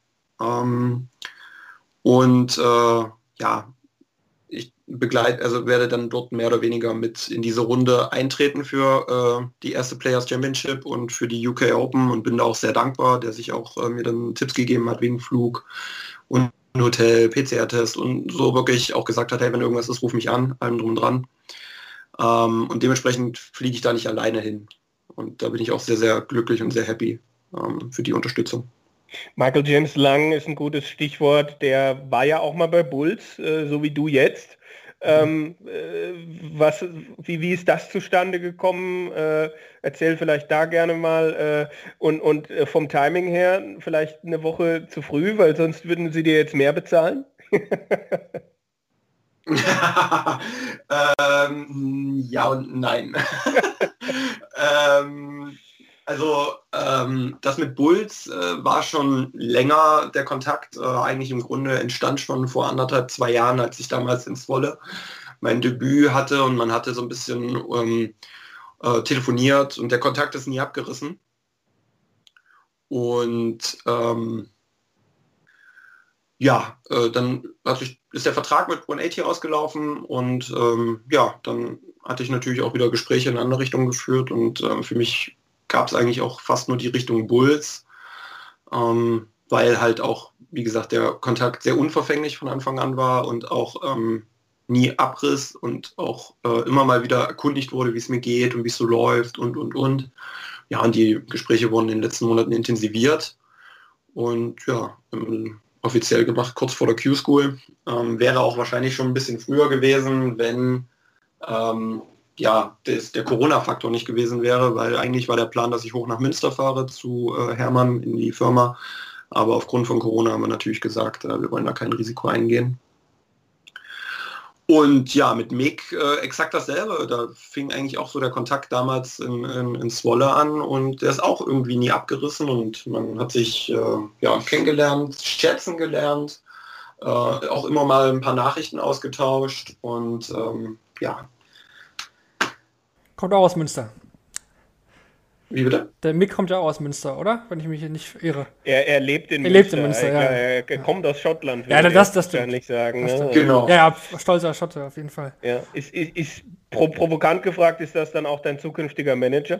Ja, ich werde dann dort mehr oder weniger mit in diese Runde eintreten für die erste Players Championship und für die UK Open und bin da auch sehr dankbar, der sich auch mir dann Tipps gegeben hat wegen Flug und Hotel, PCR-Test und so wirklich auch gesagt hat, hey, wenn irgendwas ist, ruf mich an, allem drum und dran. Und dementsprechend fliege ich da nicht alleine hin. Und da bin ich auch sehr, sehr glücklich und sehr happy für die Unterstützung. Michael James Lang ist ein gutes Stichwort. Der war ja auch mal bei Bulls, so wie du jetzt. Wie ist das zustande gekommen? Erzähl vielleicht da gerne mal. Und vom Timing her vielleicht eine Woche zu früh, weil sonst würden sie dir jetzt mehr bezahlen. Ja und nein. Das mit Bulls war schon länger der Kontakt. Eigentlich im Grunde entstand schon vor 1,5, 2 Jahren, als ich damals in Zwolle mein Debüt hatte und man hatte so ein bisschen telefoniert und der Kontakt ist nie abgerissen. Und dann ist der Vertrag mit 180 ausgelaufen und dann hatte ich natürlich auch wieder Gespräche in eine andere Richtung geführt und für mich gab es eigentlich auch fast nur die Richtung Bulls, weil halt auch, wie gesagt, der Kontakt sehr unverfänglich von Anfang an war und auch nie abriss und auch immer mal wieder erkundigt wurde, wie es mir geht und wie es so läuft und. Ja, und die Gespräche wurden in den letzten Monaten intensiviert und ja, offiziell gemacht, kurz vor der Q-School. Wäre auch wahrscheinlich schon ein bisschen früher gewesen, wenn der Corona-Faktor nicht gewesen wäre, weil eigentlich war der Plan, dass ich hoch nach Münster fahre zu Hermann in die Firma. Aber aufgrund von Corona haben wir natürlich gesagt, wir wollen da kein Risiko eingehen. Und ja, mit Mick exakt dasselbe. Da fing eigentlich auch so der Kontakt damals in Zwolle an und der ist auch irgendwie nie abgerissen und man hat sich kennengelernt, schätzen gelernt, auch immer mal ein paar Nachrichten ausgetauscht und Kommt auch aus Münster. Wie bitte? Der Mick kommt ja auch aus Münster, oder? Wenn ich mich hier nicht irre. Er lebt in Münster. Lebt in Münster, ja. Er kommt aus Schottland. Ja, das kann stimmt. ich sagen. Ne? Genau. Ja, stolzer Schotte auf jeden Fall. Ja. Ist provokant gefragt, ist das dann auch dein zukünftiger Manager?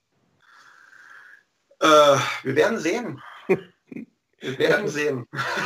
Wir werden sehen. Wir werden sehen.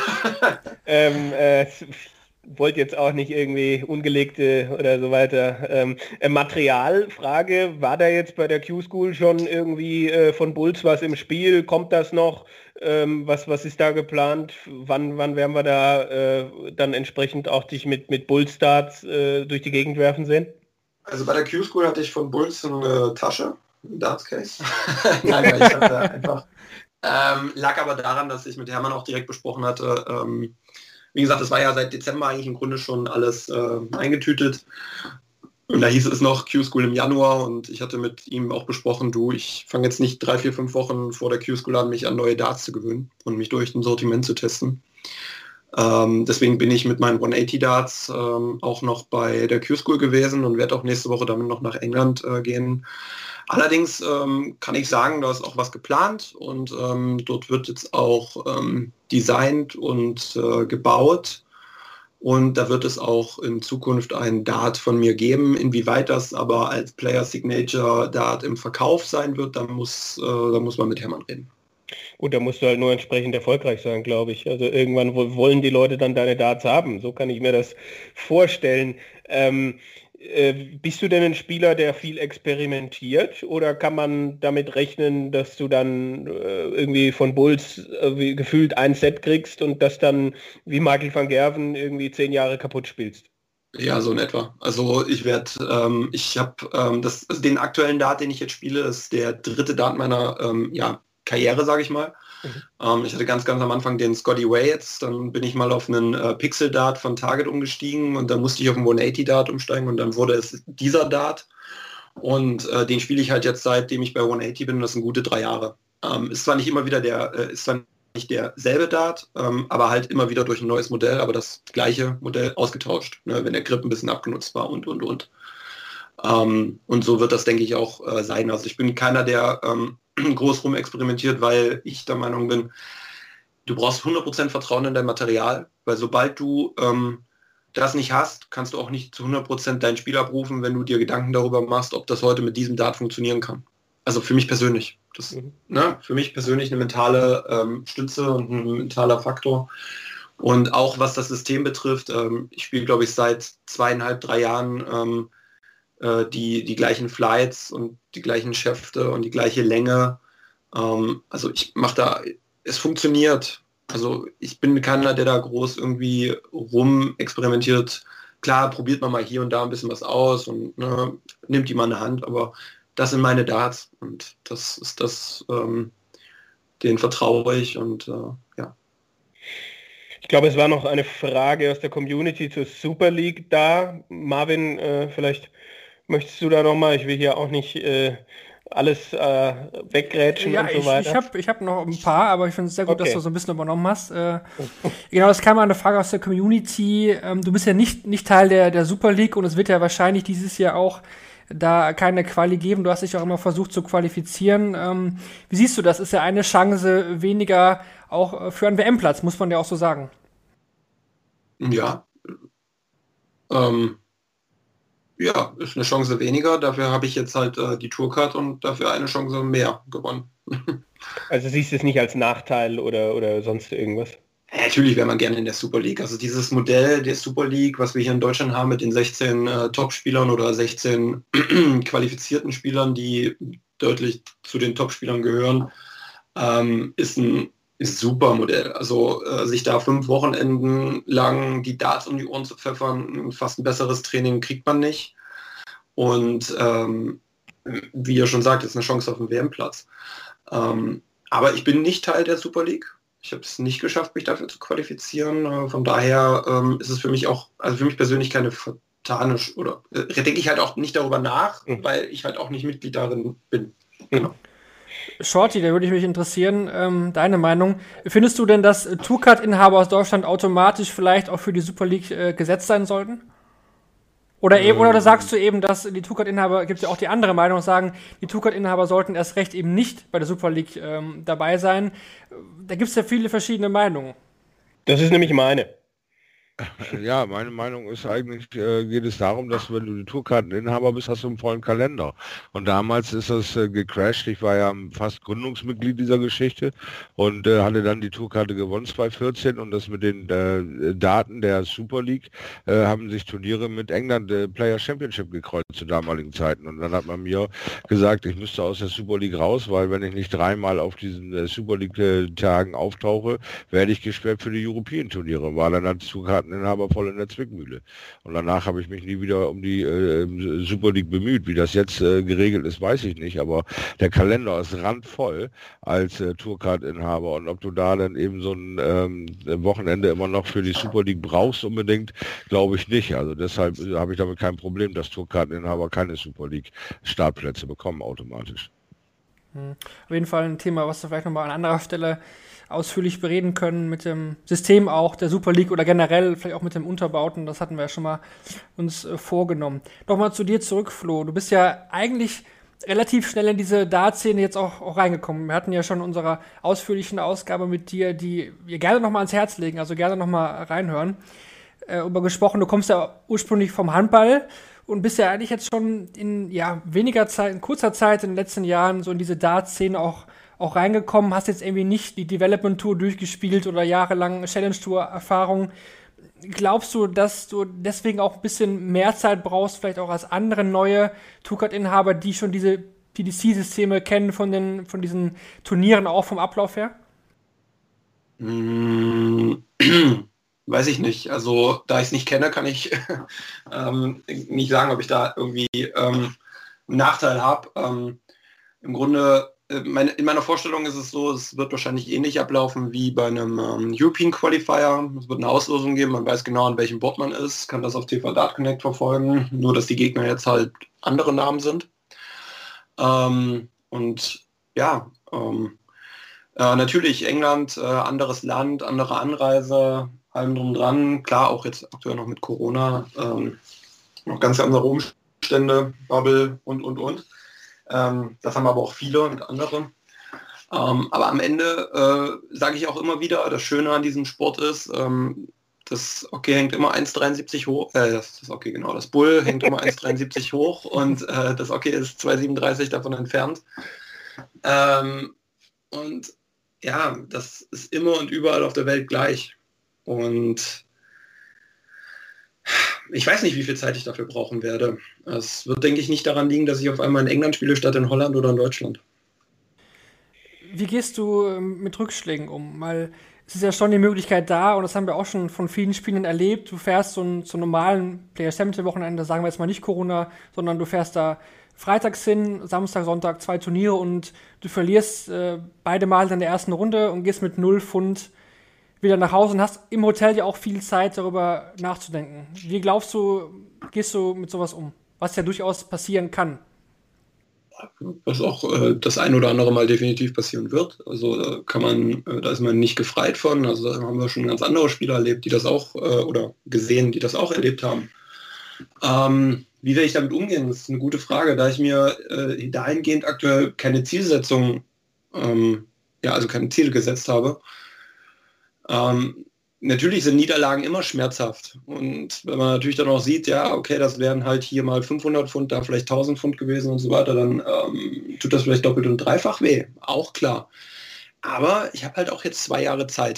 Wollte jetzt auch nicht irgendwie ungelegte oder so weiter. Materialfrage, war da jetzt bei der Q-School schon irgendwie von Bulls was im Spiel? Kommt das noch? Was ist da geplant? Wann werden wir da dann entsprechend auch dich mit Bulls-Darts durch die Gegend werfen sehen? Also bei der Q-School hatte ich von Bulls eine Tasche, ein Darts-Case. Nein, ich hatte einfach... lag aber daran, dass ich mit Hermann auch direkt besprochen hatte, wie gesagt, es war ja seit Dezember eigentlich im Grunde schon alles eingetütet. Und da hieß es noch Q-School im Januar und ich hatte mit ihm auch besprochen, ich fange jetzt nicht 3, 4, 5 Wochen vor der Q-School an, mich an neue Darts zu gewöhnen und mich durch ein Sortiment zu testen. Deswegen bin ich mit meinen 180 Darts auch noch bei der Q-School gewesen und werde auch nächste Woche damit noch nach England gehen. Allerdings kann ich sagen, da ist auch was geplant und dort wird jetzt auch designt und gebaut und da wird es auch in Zukunft einen Dart von mir geben. Inwieweit das aber als Player Signature Dart im Verkauf sein wird, da muss man mit Hermann reden. Gut, da musst du halt nur entsprechend erfolgreich sein, glaube ich. Also irgendwann wollen die Leute dann deine Darts haben. So kann ich mir das vorstellen. Bist du denn ein Spieler, der viel experimentiert, oder kann man damit rechnen, dass du dann irgendwie von Bulls gefühlt ein Set kriegst und das dann wie Michael van Gerwen irgendwie 10 Jahre kaputt spielst? Ja, so in etwa. Also ich habe den aktuellen Dart, den ich jetzt spiele, ist der dritte Dart meiner Karriere, sage ich mal. Ich hatte ganz am Anfang den Scotty Way jetzt, dann bin ich mal auf einen Pixel Dart von Target umgestiegen und dann musste ich auf einen 180 Dart umsteigen und dann wurde es dieser Dart und den spiele ich halt jetzt, seitdem ich bei 180 bin, und das sind gute 3 Jahre. Ist zwar nicht immer wieder nicht derselbe Dart, aber halt immer wieder durch ein neues Modell, aber das gleiche Modell ausgetauscht, ne, wenn der Grip ein bisschen abgenutzt war und. Und so wird das, denke ich, auch sein. Also ich bin keiner, der groß rum experimentiert, weil ich der Meinung bin, du brauchst 100% Vertrauen in dein Material, weil sobald du das nicht hast, kannst du auch nicht zu 100% dein Spiel abrufen, wenn du dir Gedanken darüber machst, ob das heute mit diesem Dart funktionieren kann. Also für mich persönlich. Für mich persönlich eine mentale Stütze und ein mentaler Faktor. Und auch was das System betrifft, ich spiele, glaube ich, seit 2,5, 3 Jahren die gleichen Flights und die gleichen Schäfte und die gleiche Länge. Also ich mache es funktioniert. Also ich bin keiner, der da groß irgendwie rum experimentiert. Klar, probiert man mal hier und da ein bisschen was aus und nimmt die mal in der Hand, aber das sind meine Darts und das ist das, denen vertraue ich und ja. Ich glaube, es war noch eine Frage aus der Community zur Super League da. Marvin, vielleicht möchtest du da nochmal, ich will hier auch nicht alles weggrätschen und so weiter. Ich hab noch ein paar, aber ich finde es sehr gut, dass du so ein bisschen übernommen hast. Genau, es kam mal eine Frage aus der Community. Du bist ja nicht Teil der Super League und es wird ja wahrscheinlich dieses Jahr auch da keine Quali geben. Du hast dich auch immer versucht zu qualifizieren. Wie siehst du das? Ist ja eine Chance weniger auch für einen WM-Platz, muss man ja auch so sagen. Ja. Ja, ist eine Chance weniger. Dafür habe ich jetzt halt die Tourcard und dafür eine Chance mehr gewonnen. Also siehst du es nicht als Nachteil oder sonst irgendwas? Ja, natürlich wäre man gerne in der Super League. Also dieses Modell der Super League, was wir hier in Deutschland haben mit den 16 Top-Spielern oder 16 qualifizierten Spielern, die deutlich zu den Top-Spielern gehören, ist ein super Modell. Also sich da 5 Wochenenden lang die Darts um die Ohren zu pfeffern, fast ein besseres Training kriegt man nicht. Und wie ihr schon sagt, ist eine Chance auf den WM-Platz. Aber ich bin nicht Teil der Super League. Ich habe es nicht geschafft, mich dafür zu qualifizieren. Von daher ist es für mich auch, also für mich persönlich keine vertane, oder denke ich halt auch nicht darüber nach, weil ich halt auch nicht Mitglied darin bin. Genau. Shorty, da würde ich mich interessieren, deine Meinung. Findest du denn, dass Tourcard-Inhaber aus Deutschland automatisch vielleicht auch für die Super League gesetzt sein sollten? Oder sagst du eben, dass die Tourcard-Inhaber, gibt es ja auch die andere Meinung, sagen, die Tourcard-Inhaber sollten erst recht eben nicht bei der Super League dabei sein. Da gibt es ja viele verschiedene Meinungen. Das ist nämlich meine. Ja, meine Meinung ist eigentlich, geht es darum, dass wenn du die Tourkarteninhaber bist, hast du einen vollen Kalender. Und damals ist das gecrashed. Ich war ja fast Gründungsmitglied dieser Geschichte und hatte dann die Tourkarte gewonnen 2014 und das mit den Daten der Super League haben sich Turniere mit England Player Championship gekreuzt zu damaligen Zeiten. Und dann hat man mir gesagt, ich müsste aus der Super League raus, weil wenn ich nicht 3-mal auf diesen Super League Tagen auftauche, werde ich gesperrt für die European Turniere. War dann als Tourkarteninhaber voll in der Zwickmühle. Und danach habe ich mich nie wieder um die Super League bemüht. Wie das jetzt geregelt ist, weiß ich nicht. Aber der Kalender ist randvoll als Tourcard-Inhaber. Und ob du da dann eben so ein Wochenende immer noch für die Super League brauchst unbedingt, glaube ich nicht. Also deshalb habe ich damit kein Problem, dass Tourcard-Inhaber keine Super League Startplätze bekommen automatisch. Auf jeden Fall ein Thema, was wir vielleicht nochmal an anderer Stelle ausführlich bereden können mit dem System auch der Super League oder generell vielleicht auch mit dem Unterbauten. Das hatten wir ja schon mal uns vorgenommen. Nochmal zu dir zurück, Flo. Du bist ja eigentlich relativ schnell in diese Dart-Szene jetzt auch reingekommen. Wir hatten ja schon in unserer ausführlichen Ausgabe mit dir, die wir gerne nochmal ans Herz legen, also gerne nochmal reinhören, über gesprochen. Du kommst ja ursprünglich vom Handball und bist ja eigentlich jetzt schon in kurzer Zeit in den letzten Jahren so in diese Dart-Szene auch reingekommen, hast jetzt irgendwie nicht die Development Tour durchgespielt oder jahrelang Challenge Tour Erfahrung. glaubst du, dass du deswegen auch ein bisschen mehr Zeit brauchst, vielleicht auch als andere neue Tourcard-Inhaber, die schon diese PDC-Systeme kennen von diesen Turnieren auch vom Ablauf her? Weiß ich nicht. Also da ich es nicht kenne, kann ich nicht sagen, ob ich da irgendwie einen Nachteil habe. Im Grunde, in meiner Vorstellung ist es so, es wird wahrscheinlich ähnlich ablaufen wie bei einem European Qualifier. Es wird eine Auslosung geben, man weiß genau, an welchem Board man ist, kann das auf TV Dart Connect verfolgen, nur dass die Gegner jetzt halt andere Namen sind. Und ja, natürlich England, anderes Land, andere Anreise, allem drum dran. Klar, auch jetzt aktuell noch mit Corona, noch ganz andere Umstände, Bubble und. Das haben aber auch viele und andere. Aber am Ende sage ich auch immer wieder, das Schöne an diesem Sport ist, das Hockey hängt immer 1,73 hoch, das Hockey genau, das Bull hängt immer 1,73 hoch und das Hockey ist 2,37 davon entfernt. Und ja, das ist immer und überall auf der Welt gleich. Und ich weiß nicht, wie viel Zeit ich dafür brauchen werde. Es wird, denke ich, nicht daran liegen, dass ich auf einmal in England spiele, statt in Holland oder in Deutschland. Wie gehst du mit Rückschlägen um? Weil es ist ja schon die Möglichkeit da, und das haben wir auch schon von vielen Spielern erlebt, du fährst so einen normalen Player-Championship-Wochenende, sagen wir jetzt mal nicht Corona, sondern du fährst da freitags hin, Samstag, Sonntag 2 Turniere und du verlierst beide Mal in der ersten Runde und gehst mit 0 Pfund wieder nach Hause und hast im Hotel ja auch viel Zeit, darüber nachzudenken. Wie glaubst du, gehst du mit sowas um? Was ja durchaus passieren kann. Was auch das ein oder andere Mal definitiv passieren wird. Also da ist man nicht gefreit von. Also da haben wir schon ganz andere Spieler erlebt, die das auch oder gesehen, die das auch erlebt haben. Wie werde ich damit umgehen? Das ist eine gute Frage, da ich mir dahingehend aktuell keine Zielsetzung, also keine Ziele gesetzt habe. Natürlich sind Niederlagen immer schmerzhaft und wenn man natürlich dann auch sieht, ja, okay, das wären halt hier mal 500 Pfund, da vielleicht 1000 Pfund gewesen und so weiter, dann tut das vielleicht doppelt und dreifach weh, auch klar. Aber ich habe halt auch jetzt 2 Jahre Zeit.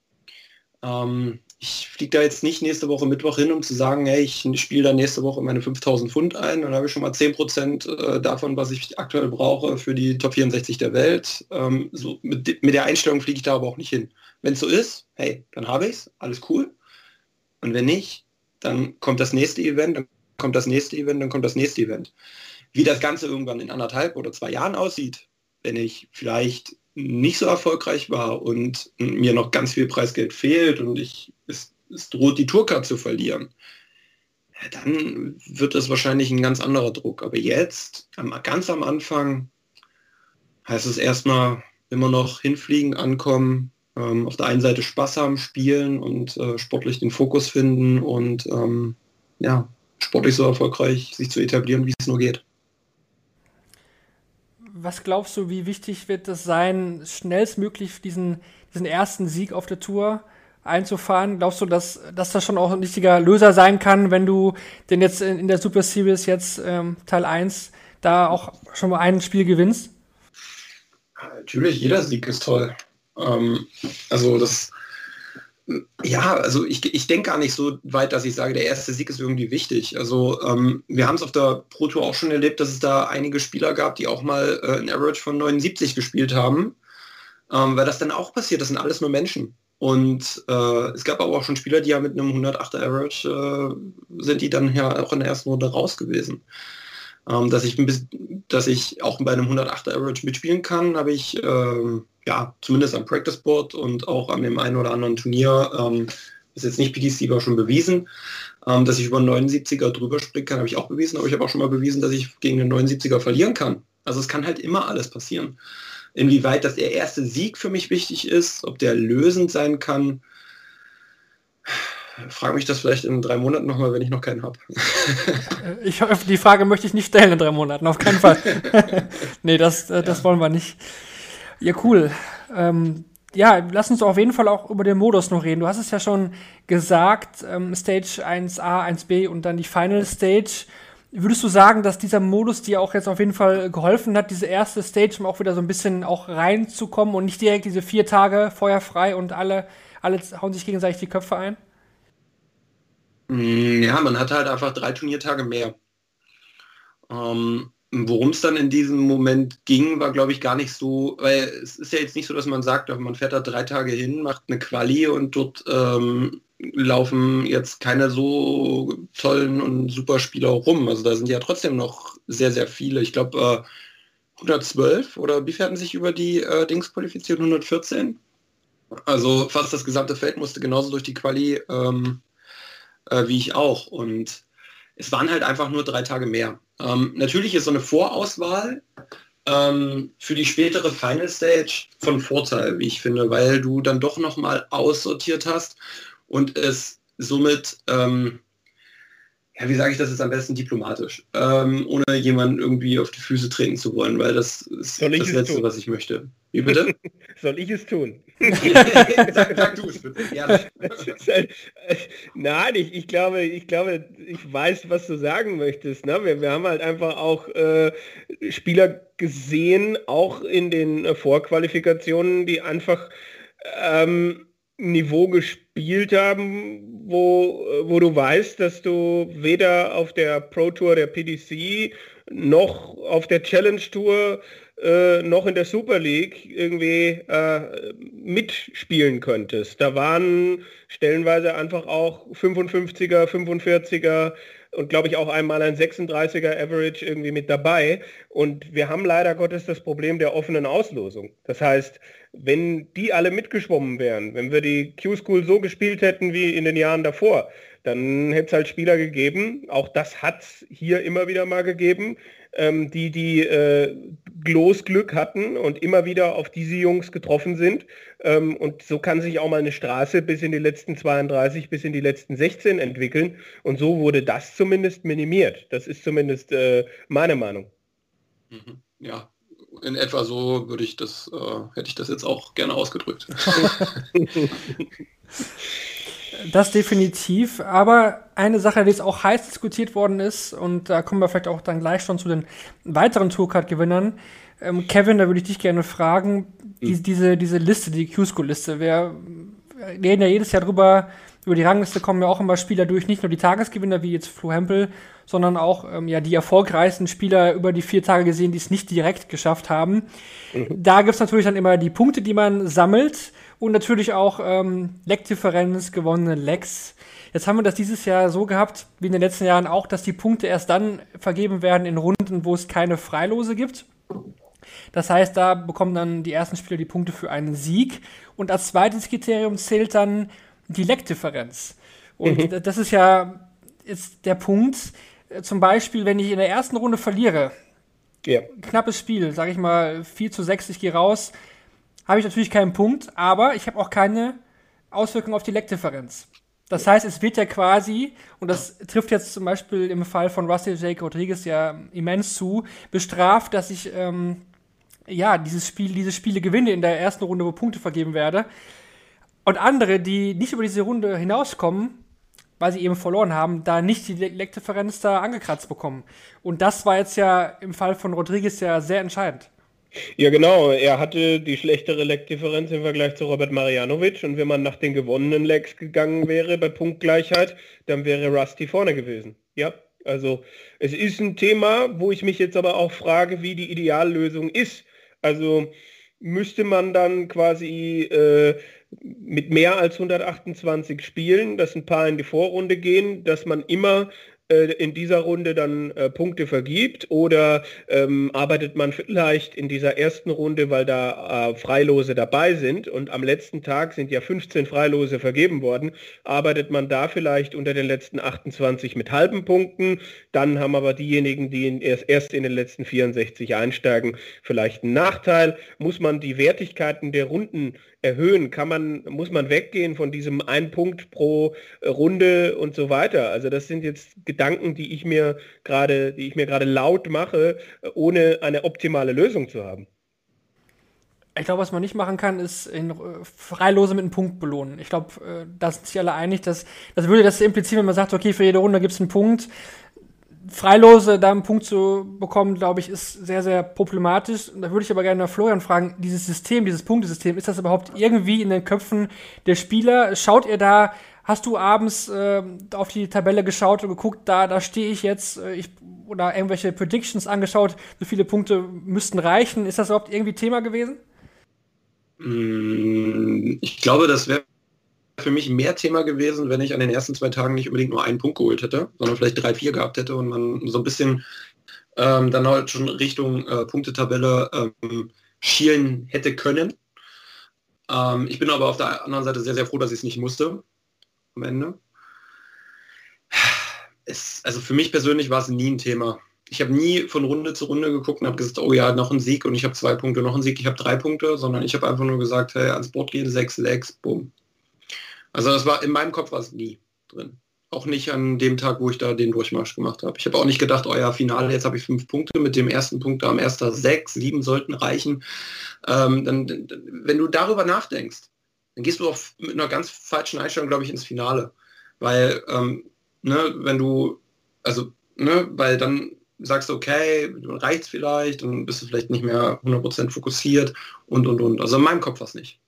Ich fliege da jetzt nicht nächste Woche Mittwoch hin, um zu sagen, hey, ich spiele dann nächste Woche meine 5000 Pfund ein, dann habe ich schon mal 10% davon, was ich aktuell brauche für die Top 64 der Welt. So mit der Einstellung fliege ich da aber auch nicht hin. Wenn es so ist, hey, dann habe ich es, alles cool. Und wenn nicht, dann kommt das nächste Event, dann kommt das nächste Event, dann kommt das nächste Event. Wie das Ganze irgendwann in 1,5 oder 2 Jahren aussieht, wenn ich vielleicht nicht so erfolgreich war und mir noch ganz viel Preisgeld fehlt und es droht, die Tourcard zu verlieren, ja, dann wird das wahrscheinlich ein ganz anderer Druck. Aber jetzt, ganz am Anfang, heißt es erstmal immer noch hinfliegen, ankommen, auf der einen Seite Spaß haben, spielen und sportlich den Fokus finden und sportlich so erfolgreich sich zu etablieren, wie es nur geht. Was glaubst du, wie wichtig wird es sein, schnellstmöglich diesen ersten Sieg auf der Tour einzufahren? Glaubst du, dass das schon auch ein richtiger Löser sein kann, wenn du denn jetzt in der Super Series jetzt Teil 1 da auch schon mal ein Spiel gewinnst? Natürlich, jeder Sieg ist toll. Ich denke gar nicht so weit, dass ich sage, der erste Sieg ist irgendwie wichtig. Also wir haben es auf der Pro Tour auch schon erlebt, dass es da einige Spieler gab, die auch mal ein Average von 79 gespielt haben, weil das dann auch passiert, das sind alles nur Menschen. Und es gab aber auch schon Spieler, die ja mit einem 108er Average sind die dann ja auch in der ersten Runde raus gewesen. Dass ich auch bei einem 108er Average mitspielen kann, habe ich zumindest am Practice Board und auch an dem einen oder anderen Turnier, ist jetzt nicht PDC, war schon bewiesen, dass ich über einen 79er drüber springen kann, habe ich auch bewiesen, aber ich habe auch schon mal bewiesen, dass ich gegen einen 79er verlieren kann. Also es kann halt immer alles passieren. Inwieweit das der erste Sieg für mich wichtig ist, ob der lösend sein kann, frage mich das vielleicht in 3 Monaten nochmal, wenn ich noch keinen habe. Die Frage möchte ich nicht stellen in 3 Monaten, auf keinen Fall. Nee, das wollen wir nicht. Ja, cool. Lass uns auf jeden Fall auch über den Modus noch reden. Du hast es ja schon gesagt, Stage 1A, 1B und dann die Final Stage. Würdest du sagen, dass dieser Modus dir auch jetzt auf jeden Fall geholfen hat, diese erste Stage, um auch wieder so ein bisschen auch reinzukommen und nicht direkt diese 4 Tage feuerfrei und alle hauen sich gegenseitig die Köpfe ein? Ja, man hat halt einfach 3 Turniertage mehr. Worum es dann in diesem Moment ging, war, glaube ich, gar nicht so, weil es ist ja jetzt nicht so, dass man sagt, man fährt da 3 Tage hin, macht eine Quali und dort laufen jetzt keine so tollen und super Spieler rum. Also da sind ja trotzdem noch sehr, sehr viele. Ich glaube 112 oder wie viel hatten sich über die Dings qualifiziert? 114? Also fast das gesamte Feld musste genauso durch die Quali wie ich auch. Und es waren halt einfach nur 3 Tage mehr. Natürlich ist so eine Vorauswahl für die spätere Final Stage von Vorteil, wie ich finde, weil du dann doch nochmal aussortiert hast und es somit, wie sage ich das jetzt am besten diplomatisch, ohne jemanden irgendwie auf die Füße treten zu wollen, weil das ist das Letzte, was ich möchte. Wie bitte? Soll ich es tun? Sag du es bitte, gerne. Nein, ich glaube, ich weiß, was du sagen möchtest. Ne? Wir haben halt einfach auch Spieler gesehen, auch in den Vorqualifikationen, die einfach Niveau gespielt haben, wo du weißt, dass du weder auf der Pro Tour der PDC noch auf der Challenge Tour noch in der Super League irgendwie mitspielen könntest. Da waren stellenweise einfach auch 55er, 45er und glaube ich auch einmal ein 36er Average irgendwie mit dabei. Und wir haben leider Gottes das Problem der offenen Auslosung. Das heißt, wenn die alle mitgeschwommen wären, wenn wir die Q-School so gespielt hätten wie in den Jahren davor, dann hätte es halt Spieler gegeben, auch das hat es hier immer wieder mal gegeben, die Glück hatten und immer wieder auf diese Jungs getroffen sind. Und so kann sich auch mal eine Straße bis in die letzten 32, bis in die letzten 16 entwickeln. Und so wurde das zumindest minimiert. Das ist zumindest meine Meinung. Ja, in etwa so hätte ich das jetzt auch gerne ausgedrückt. Das definitiv, aber eine Sache, die jetzt auch heiß diskutiert worden ist, und da kommen wir vielleicht auch dann gleich schon zu den weiteren Tourcard-Gewinnern. Kevin, da würde ich dich gerne fragen, diese Liste, die Q-School-Liste, wir reden ja jedes Jahr drüber, über die Rangliste kommen ja auch immer Spieler durch, nicht nur die Tagesgewinner, wie jetzt Flo Hempel, sondern auch die erfolgreichsten Spieler über die 4 Tage gesehen, die es nicht direkt geschafft haben. Da gibt es natürlich dann immer die Punkte, die man sammelt und natürlich auch Leckdifferenz, gewonnene Lecks. Jetzt haben wir das dieses Jahr so gehabt, wie in den letzten Jahren auch, dass die Punkte erst dann vergeben werden in Runden, wo es keine Freilose gibt. Das heißt, da bekommen dann die ersten Spieler die Punkte für einen Sieg. Und als zweites Kriterium zählt dann die Leckdifferenz. Und das ist ja jetzt der Punkt, zum Beispiel, wenn ich in der ersten Runde verliere, knappes Spiel, sage ich mal 4:6, ich gehe raus, habe ich natürlich keinen Punkt, aber ich habe auch keine Auswirkung auf die Leckdifferenz. Das heißt, es wird ja quasi, und das trifft jetzt zum Beispiel im Fall von Russell Jake Rodriguez ja immens zu, bestraft, dass ich diese Spiele gewinne in der ersten Runde, wo Punkte vergeben werde. Und andere, die nicht über diese Runde hinauskommen, weil sie eben verloren haben, da nicht die Leckdifferenz da angekratzt bekommen. Und das war jetzt ja im Fall von Rodriguez ja sehr entscheidend. Ja, genau. Er hatte die schlechtere Leckdifferenz im Vergleich zu Robert Marjanovic. Und wenn man nach den gewonnenen Lecks gegangen wäre bei Punktgleichheit, dann wäre Rusty vorne gewesen. Ja, also es ist ein Thema, wo ich mich jetzt aber auch frage, wie die Ideallösung ist. Also müsste man dann quasi mit mehr als 128 Spielen, dass ein paar in die Vorrunde gehen, dass man immer in dieser Runde dann Punkte vergibt, oder arbeitet man vielleicht in dieser ersten Runde, weil da Freilose dabei sind und am letzten Tag sind ja 15 Freilose vergeben worden, arbeitet man da vielleicht unter den letzten 28 mit halben Punkten, dann haben aber diejenigen, die erst in den letzten 64 einsteigen, vielleicht einen Nachteil. Muss man die Wertigkeiten der Runden erhöhen? Muss man weggehen von diesem 1 Punkt pro Runde und so weiter? Also das sind jetzt Gedanken, die ich mir gerade laut mache, ohne eine optimale Lösung zu haben. Ich glaube, was man nicht machen kann, ist Freilose mit einem Punkt belohnen. Ich glaube, da sind sich alle einig, dass das würde das implizieren, wenn man sagt, okay, für jede Runde gibt es einen Punkt. Freilose da einen Punkt zu bekommen, glaube ich, ist sehr, sehr problematisch. Und da würde ich aber gerne nach Florian fragen, dieses Punktesystem, ist das überhaupt irgendwie in den Köpfen der Spieler? Schaut ihr da hast du abends auf die Tabelle geschaut und geguckt, da stehe ich jetzt, oder irgendwelche Predictions angeschaut, so viele Punkte müssten reichen? Ist das überhaupt irgendwie Thema gewesen? Ich glaube, das wäre für mich mehr Thema gewesen, wenn ich an den ersten 2 Tagen nicht unbedingt nur einen Punkt geholt hätte, sondern vielleicht 3, 4 gehabt hätte und man so ein bisschen dann halt schon Richtung Punktetabelle schielen hätte können. Ich bin aber auf der anderen Seite sehr, sehr froh, dass ich es nicht musste am Ende. Also für mich persönlich war es nie ein Thema. Ich habe nie von Runde zu Runde geguckt und habe gesagt, oh ja, noch ein Sieg und ich habe 2 Punkte, noch ein Sieg, ich habe 3 Punkte, sondern ich habe einfach nur gesagt, hey, ans Board gehen, 6 Legs, bumm. Also das war in meinem Kopf war es nie drin. Auch nicht an dem Tag, wo ich da den Durchmarsch gemacht habe. Ich habe auch nicht gedacht, oh ja, Finale, jetzt habe ich 5 Punkte, mit dem ersten Punkt am ersten 6, 7 sollten reichen. Dann, wenn du darüber nachdenkst, dann gehst du auch mit einer ganz falschen Einstellung, glaube ich, ins Finale. Weil, wenn du, weil dann sagst du, okay, reicht's vielleicht, dann bist du vielleicht nicht mehr 100% fokussiert und. Also in meinem Kopf war es nicht.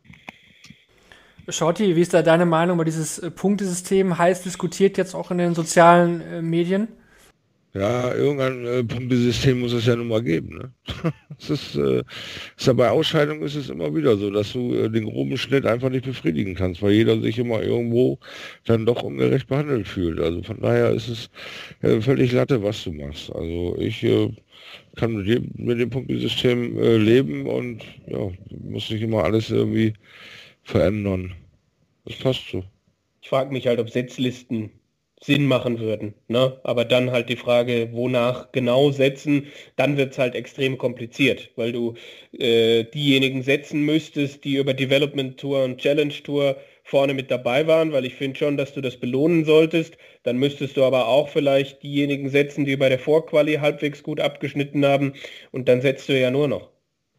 Shorty, wie ist da deine Meinung über dieses Punktesystem, heiß diskutiert jetzt auch in den sozialen Medien? Ja, irgendein Punktesystem muss es ja nun mal geben. Ne? Es ist ja bei Ausscheidungen ist es immer wieder so, dass du den groben Schnitt einfach nicht befriedigen kannst, weil jeder sich immer irgendwo dann doch ungerecht behandelt fühlt. Also von daher ist es völlig Latte, was du machst. Also ich kann mit dem Punktesystem leben und ja, muss nicht immer alles irgendwie verändern. Das passt so. Ich frage mich halt, ob Setzlisten Sinn machen würden, ne? Aber dann halt die Frage, wonach genau setzen, dann wird es halt extrem kompliziert, weil du diejenigen setzen müsstest, die über Development Tour und Challenge Tour vorne mit dabei waren, weil ich finde schon, dass du das belohnen solltest. Dann müsstest du aber auch vielleicht diejenigen setzen, die bei der Vorquali halbwegs gut abgeschnitten haben und dann setzt du ja nur noch.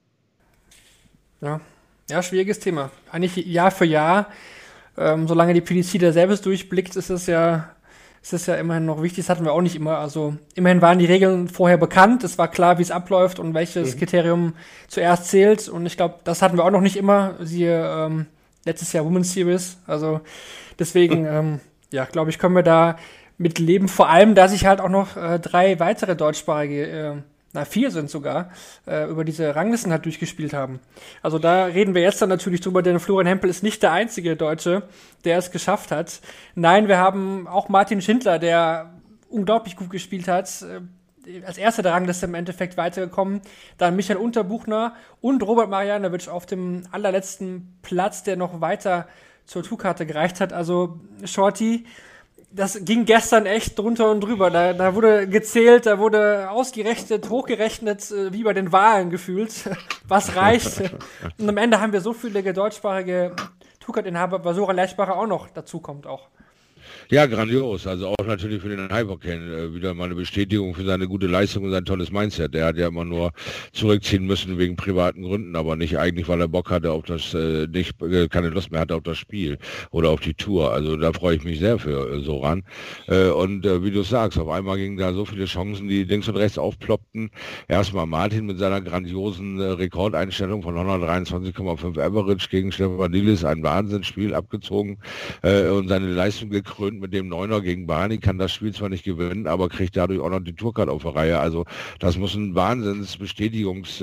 Ja, schwieriges Thema. Eigentlich Jahr für Jahr, solange die PDC da selbst durchblickt, ist es ja immerhin noch wichtig. Das hatten wir auch nicht immer. Also immerhin waren die Regeln vorher bekannt. Es war klar, wie es abläuft und welches Kriterium zuerst zählt. Und ich glaube, das hatten wir auch noch nicht immer. Siehe letztes Jahr Women's Series. Also deswegen, glaube ich, können wir da mit leben. Vor allem, dass ich halt auch noch 3 weitere deutschsprachige 4 sind sogar, über diese Ranglisten halt durchgespielt haben. Also da reden wir jetzt dann natürlich drüber, denn Florian Hempel ist nicht der einzige Deutsche, der es geschafft hat. Nein, wir haben auch Martin Schindler, der unglaublich gut gespielt hat, als erster der Rangliste im Endeffekt weitergekommen. Dann Michael Unterbuchner und Robert Marjanovic auf dem allerletzten Platz, der noch weiter zur Tourkarte gereicht hat. Also Shorty, das ging gestern echt drunter und drüber. Da wurde gezählt, da wurde ausgerechnet, hochgerechnet, wie bei den Wahlen gefühlt, was reicht. Und am Ende haben wir so viele deutschsprachige Tourcard-Inhaber, weil Soran Lerchbacher auch noch dazu kommt auch. Ja, grandios. Also auch natürlich für den Hypercan wieder mal eine Bestätigung für seine gute Leistung und sein tolles Mindset. Der hat ja immer nur zurückziehen müssen wegen privaten Gründen, aber nicht eigentlich, weil er Bock hatte auf das, keine Lust mehr hatte auf das Spiel oder auf die Tour. Also da freue ich mich sehr für Soran. Und wie du sagst, auf einmal gingen da so viele Chancen, die links und rechts aufploppten. Erstmal Martin mit seiner grandiosen Rekordeinstellung von 123,5 Average gegen Stefan Dillis, ein Wahnsinnsspiel abgezogen und seine Leistung gekrönt mit dem Neuner gegen Barney, kann das Spiel zwar nicht gewinnen, aber kriegt dadurch auch noch die Tourcard auf der Reihe. Also das muss ein Wahnsinnsbestätigungs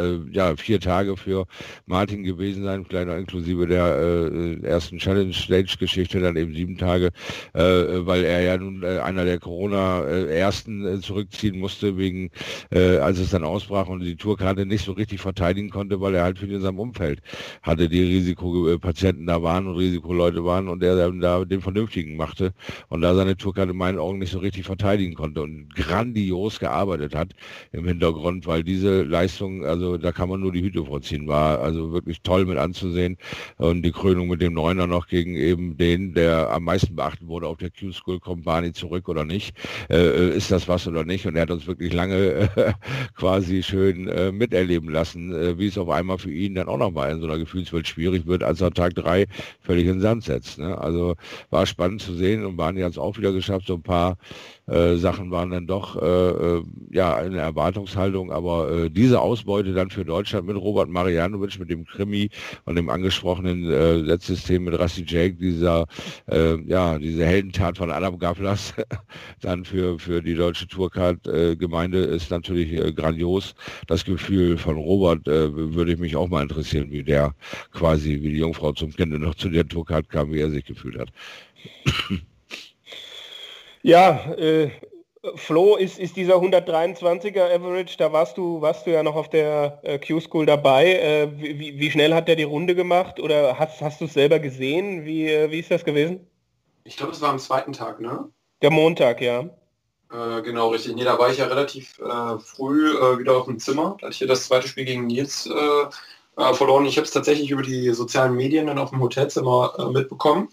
4 Tage für Martin gewesen sein, vielleicht noch inklusive der ersten Challenge-Stage-Geschichte, dann eben 7 Tage, weil er ja nun einer der Corona-Ersten zurückziehen musste, wegen als es dann ausbrach und die Tourkarte nicht so richtig verteidigen konnte, weil er halt viel in seinem Umfeld hatte, die Risikopatienten da waren und Risikoleute waren und er dann da den Vernünftigen machte und da seine Tourkarte in meinen Augen nicht so richtig verteidigen konnte und grandios gearbeitet hat im Hintergrund, weil diese Leistung, also da kann man nur die Hüte vorziehen, war also wirklich toll mit anzusehen und die Krönung mit dem Neuner noch gegen eben den, der am meisten beachtet wurde auf der Q-School, kommt Barney zurück oder nicht, ist das was oder nicht und er hat uns wirklich lange quasi schön miterleben lassen, wie es auf einmal für ihn dann auch noch mal in so einer Gefühlswelt schwierig wird, als er Tag 3 völlig in den Sand setzt. Ne? Also war spannend zu zu sehen und Barney hat es auch wieder geschafft. So ein paar Sachen waren dann doch eine Erwartungshaltung, aber diese Ausbeute dann für Deutschland mit Robert Marianovic, mit dem Krimi und dem angesprochenen Setzsystem mit Rassi Jake, diese Heldentat von Adam Gavlas dann für die deutsche Tourcard-Gemeinde ist natürlich grandios. Das Gefühl von Robert würde ich mich auch mal interessieren, wie der quasi, wie die Jungfrau zum Kinde noch zu der Tourcard kam, wie er sich gefühlt hat. Ja, Flo, ist dieser 123er Average, da warst du ja noch auf der Q-School dabei. Wie schnell hat der die Runde gemacht oder hast du es selber gesehen? Wie ist das gewesen? Ich glaube, es war am zweiten Tag, ne? Der Montag, ja. Genau, richtig. Nee, da war ich ja relativ früh wieder auf dem Zimmer. Da hatte ich ja das zweite Spiel gegen Nils verloren. Ich habe es tatsächlich über die sozialen Medien dann auf dem Hotelzimmer mitbekommen.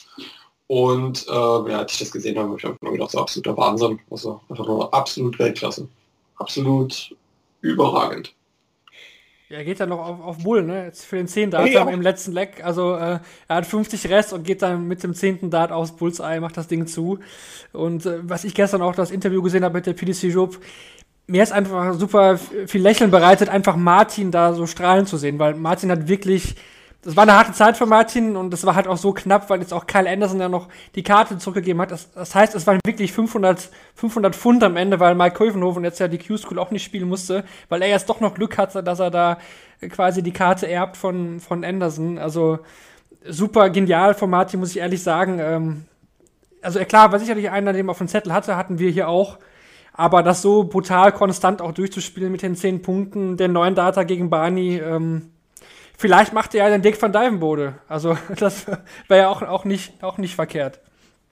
Und als ich das gesehen habe, habe ich einfach nur gedacht, so absoluter Wahnsinn. Also einfach nur absolut Weltklasse. Absolut überragend. Ja, er geht dann noch auf Bull, ne? Jetzt für den 10. Dart im letzten Leck. Also er hat 50 Rest und geht dann mit dem 10. Dart aufs Bullseye, macht das Ding zu. Und was ich gestern auch das Interview gesehen habe mit der PDC Job, mir ist einfach super viel Lächeln bereitet, einfach Martin da so strahlen zu sehen, weil Martin hat wirklich, das war eine harte Zeit für Martin und das war halt auch so knapp, weil jetzt auch Kyle Anderson ja noch die Karte zurückgegeben hat. Das heißt, es waren wirklich 500 Pfund am Ende, weil Mike Keuvenhoven jetzt ja die Q-School auch nicht spielen musste, weil er jetzt doch noch Glück hatte, dass er da quasi die Karte erbt von Anderson. Also super genial von Martin, muss ich ehrlich sagen. Also klar, war sicherlich einer, den man auf dem Zettel hatte, hatten wir hier auch. Aber das so brutal konstant auch durchzuspielen mit den 10 Punkten, der 9 Data gegen Barney, vielleicht macht er ja den Dick van Dijvenbode. Also das wäre ja auch nicht verkehrt.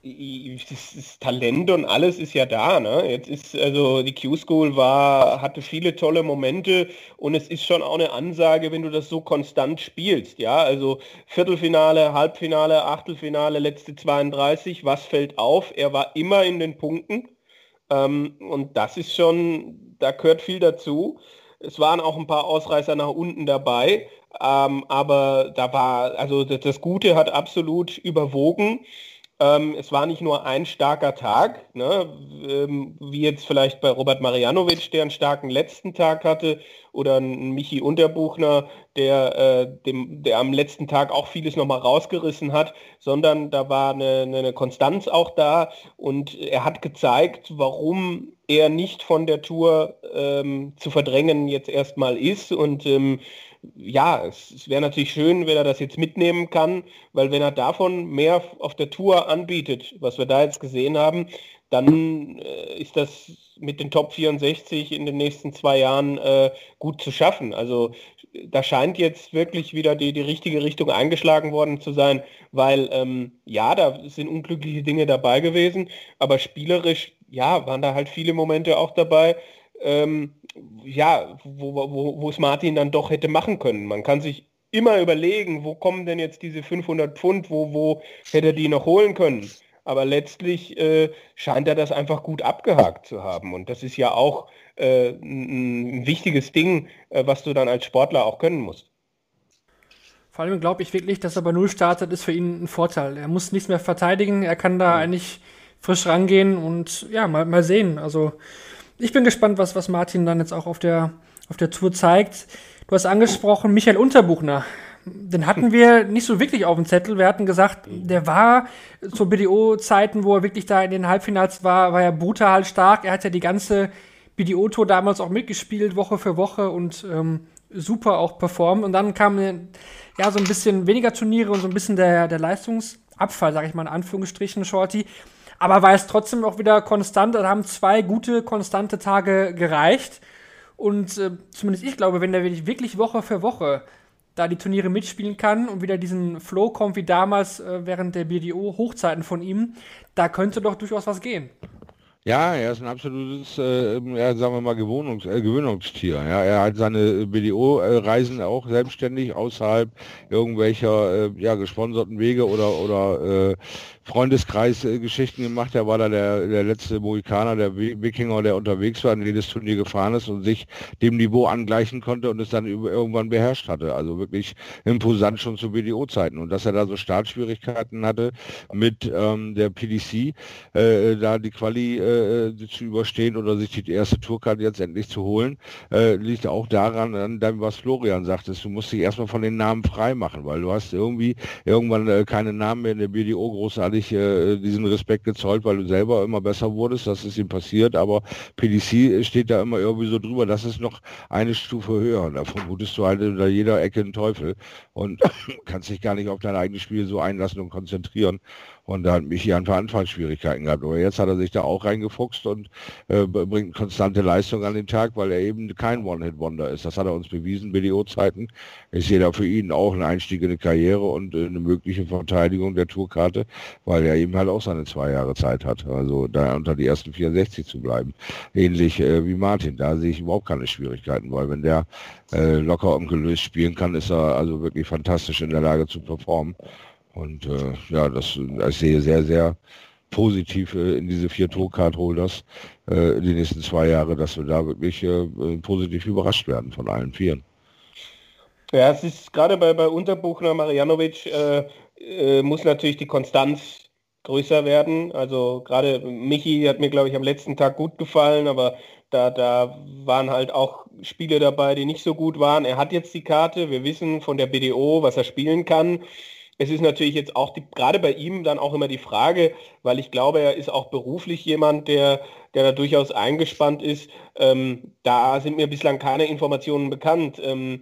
Das Talent und alles ist ja da, ne? Jetzt ist also die Q-School hatte viele tolle Momente und es ist schon auch eine Ansage, wenn du das so konstant spielst, ja? Also Viertelfinale, Halbfinale, Achtelfinale, letzte 32, was fällt auf? Er war immer in den Punkten. Und das ist schon, da gehört viel dazu. Es waren auch ein paar Ausreißer nach unten dabei, aber da war, also das Gute hat absolut überwogen. Es war nicht nur ein starker Tag, ne, wie jetzt vielleicht bei Robert Marianovic, der einen starken letzten Tag hatte, oder ein Michi Unterbuchner, der am letzten Tag auch vieles nochmal rausgerissen hat, sondern da war eine Konstanz auch da und er hat gezeigt, warum er nicht von der Tour zu verdrängen jetzt erstmal ist und es wäre natürlich schön, wenn er das jetzt mitnehmen kann, weil wenn er davon mehr auf der Tour anbietet, was wir da jetzt gesehen haben, dann ist das mit den Top 64 in den nächsten 2 Jahren gut zu schaffen. Also da scheint jetzt wirklich wieder die richtige Richtung eingeschlagen worden zu sein, weil da sind unglückliche Dinge dabei gewesen, aber spielerisch, waren da halt viele Momente auch dabei, wo es Martin dann doch hätte machen können. Man kann sich immer überlegen, wo kommen denn jetzt diese 500 Pfund, wo hätte er die noch holen können. Aber letztlich scheint er das einfach gut abgehakt zu haben. Und das ist ja auch ein wichtiges Ding, was du dann als Sportler auch können musst. Vor allem glaube ich wirklich, dass er bei Null startet, ist für ihn ein Vorteil. Er muss nichts mehr verteidigen, er kann da eigentlich frisch rangehen und mal sehen. Also ich bin gespannt, was Martin dann jetzt auch auf der Tour zeigt. Du hast angesprochen, Michael Unterbuchner. Den hatten wir nicht so wirklich auf dem Zettel. Wir hatten gesagt, der war zu BDO-Zeiten, wo er wirklich da in den Halbfinals war er brutal stark. Er hat ja die ganze BDO-Tour damals auch mitgespielt, Woche für Woche und super auch performt. Und dann kamen so ein bisschen weniger Turniere und so ein bisschen der Leistungsabfall, sage ich mal in Anführungsstrichen, Shorty. Aber war es trotzdem auch wieder konstant. Da haben 2 gute, konstante Tage gereicht. Und zumindest ich glaube, wenn der wirklich Woche für Woche da die Turniere mitspielen kann und wieder diesen Flow kommt wie damals während der BDO-Hochzeiten von ihm, da könnte doch durchaus was gehen. Ja, er ist ein absolutes, ja, sagen wir mal, Gewöhnungstier. Ja, er hat seine BDO-Reisen auch selbstständig außerhalb irgendwelcher ja, gesponserten Wege oder Freundeskreis-Geschichten gemacht. Er war da der letzte Mohikaner, der Wikinger, der unterwegs war, in jedes Turnier gefahren ist und sich dem Niveau angleichen konnte und es dann irgendwann beherrscht hatte. Also wirklich imposant schon zu BDO-Zeiten. Und dass er da so Startschwierigkeiten hatte mit der PDC, da die Quali zu überstehen oder sich die erste Tourkarte jetzt endlich zu holen, liegt auch daran, was Florian sagte, du musst dich erstmal von den Namen frei machen, weil du hast irgendwann keine Namen mehr in der BDO großartig diesen Respekt gezollt, weil du selber immer besser wurdest, das ist ihm passiert, aber PDC steht da immer irgendwie so drüber, das ist noch eine Stufe höher und da vermutest du halt unter jeder Ecke einen Teufel und kannst dich gar nicht auf dein eigenes Spiel so einlassen und konzentrieren. Und da hat Michi einfach Anfangsschwierigkeiten gehabt. Aber jetzt hat er sich da auch reingefuchst und bringt konstante Leistung an den Tag, weil er eben kein One-Hit-Wonder ist. Das hat er uns bewiesen, BDO-Zeiten. Ich sehe da für ihn auch einen Einstieg in eine Karriere und eine mögliche Verteidigung der Tourkarte, weil er eben halt auch seine 2 Jahre Zeit hat. Also da unter die ersten 64 zu bleiben. Ähnlich wie Martin. Da sehe ich überhaupt keine Schwierigkeiten, weil wenn der locker und gelöst spielen kann, ist er also wirklich fantastisch in der Lage zu performen. Und ja, ich sehe sehr, sehr positiv in diese 4 Tourcard-Holders die nächsten 2 Jahre, dass wir da wirklich positiv überrascht werden von allen 4. Ja, es ist gerade bei Unterbuchner, Marjanovic muss natürlich die Konstanz größer werden. Also gerade Michi hat mir, glaube ich, am letzten Tag gut gefallen, aber da waren halt auch Spiele dabei, die nicht so gut waren. Er hat jetzt die Karte, wir wissen von der BDO, was er spielen kann. Es ist natürlich jetzt auch gerade bei ihm dann auch immer die Frage, weil ich glaube, er ist auch beruflich jemand, der da durchaus eingespannt ist. Da sind mir bislang keine Informationen bekannt,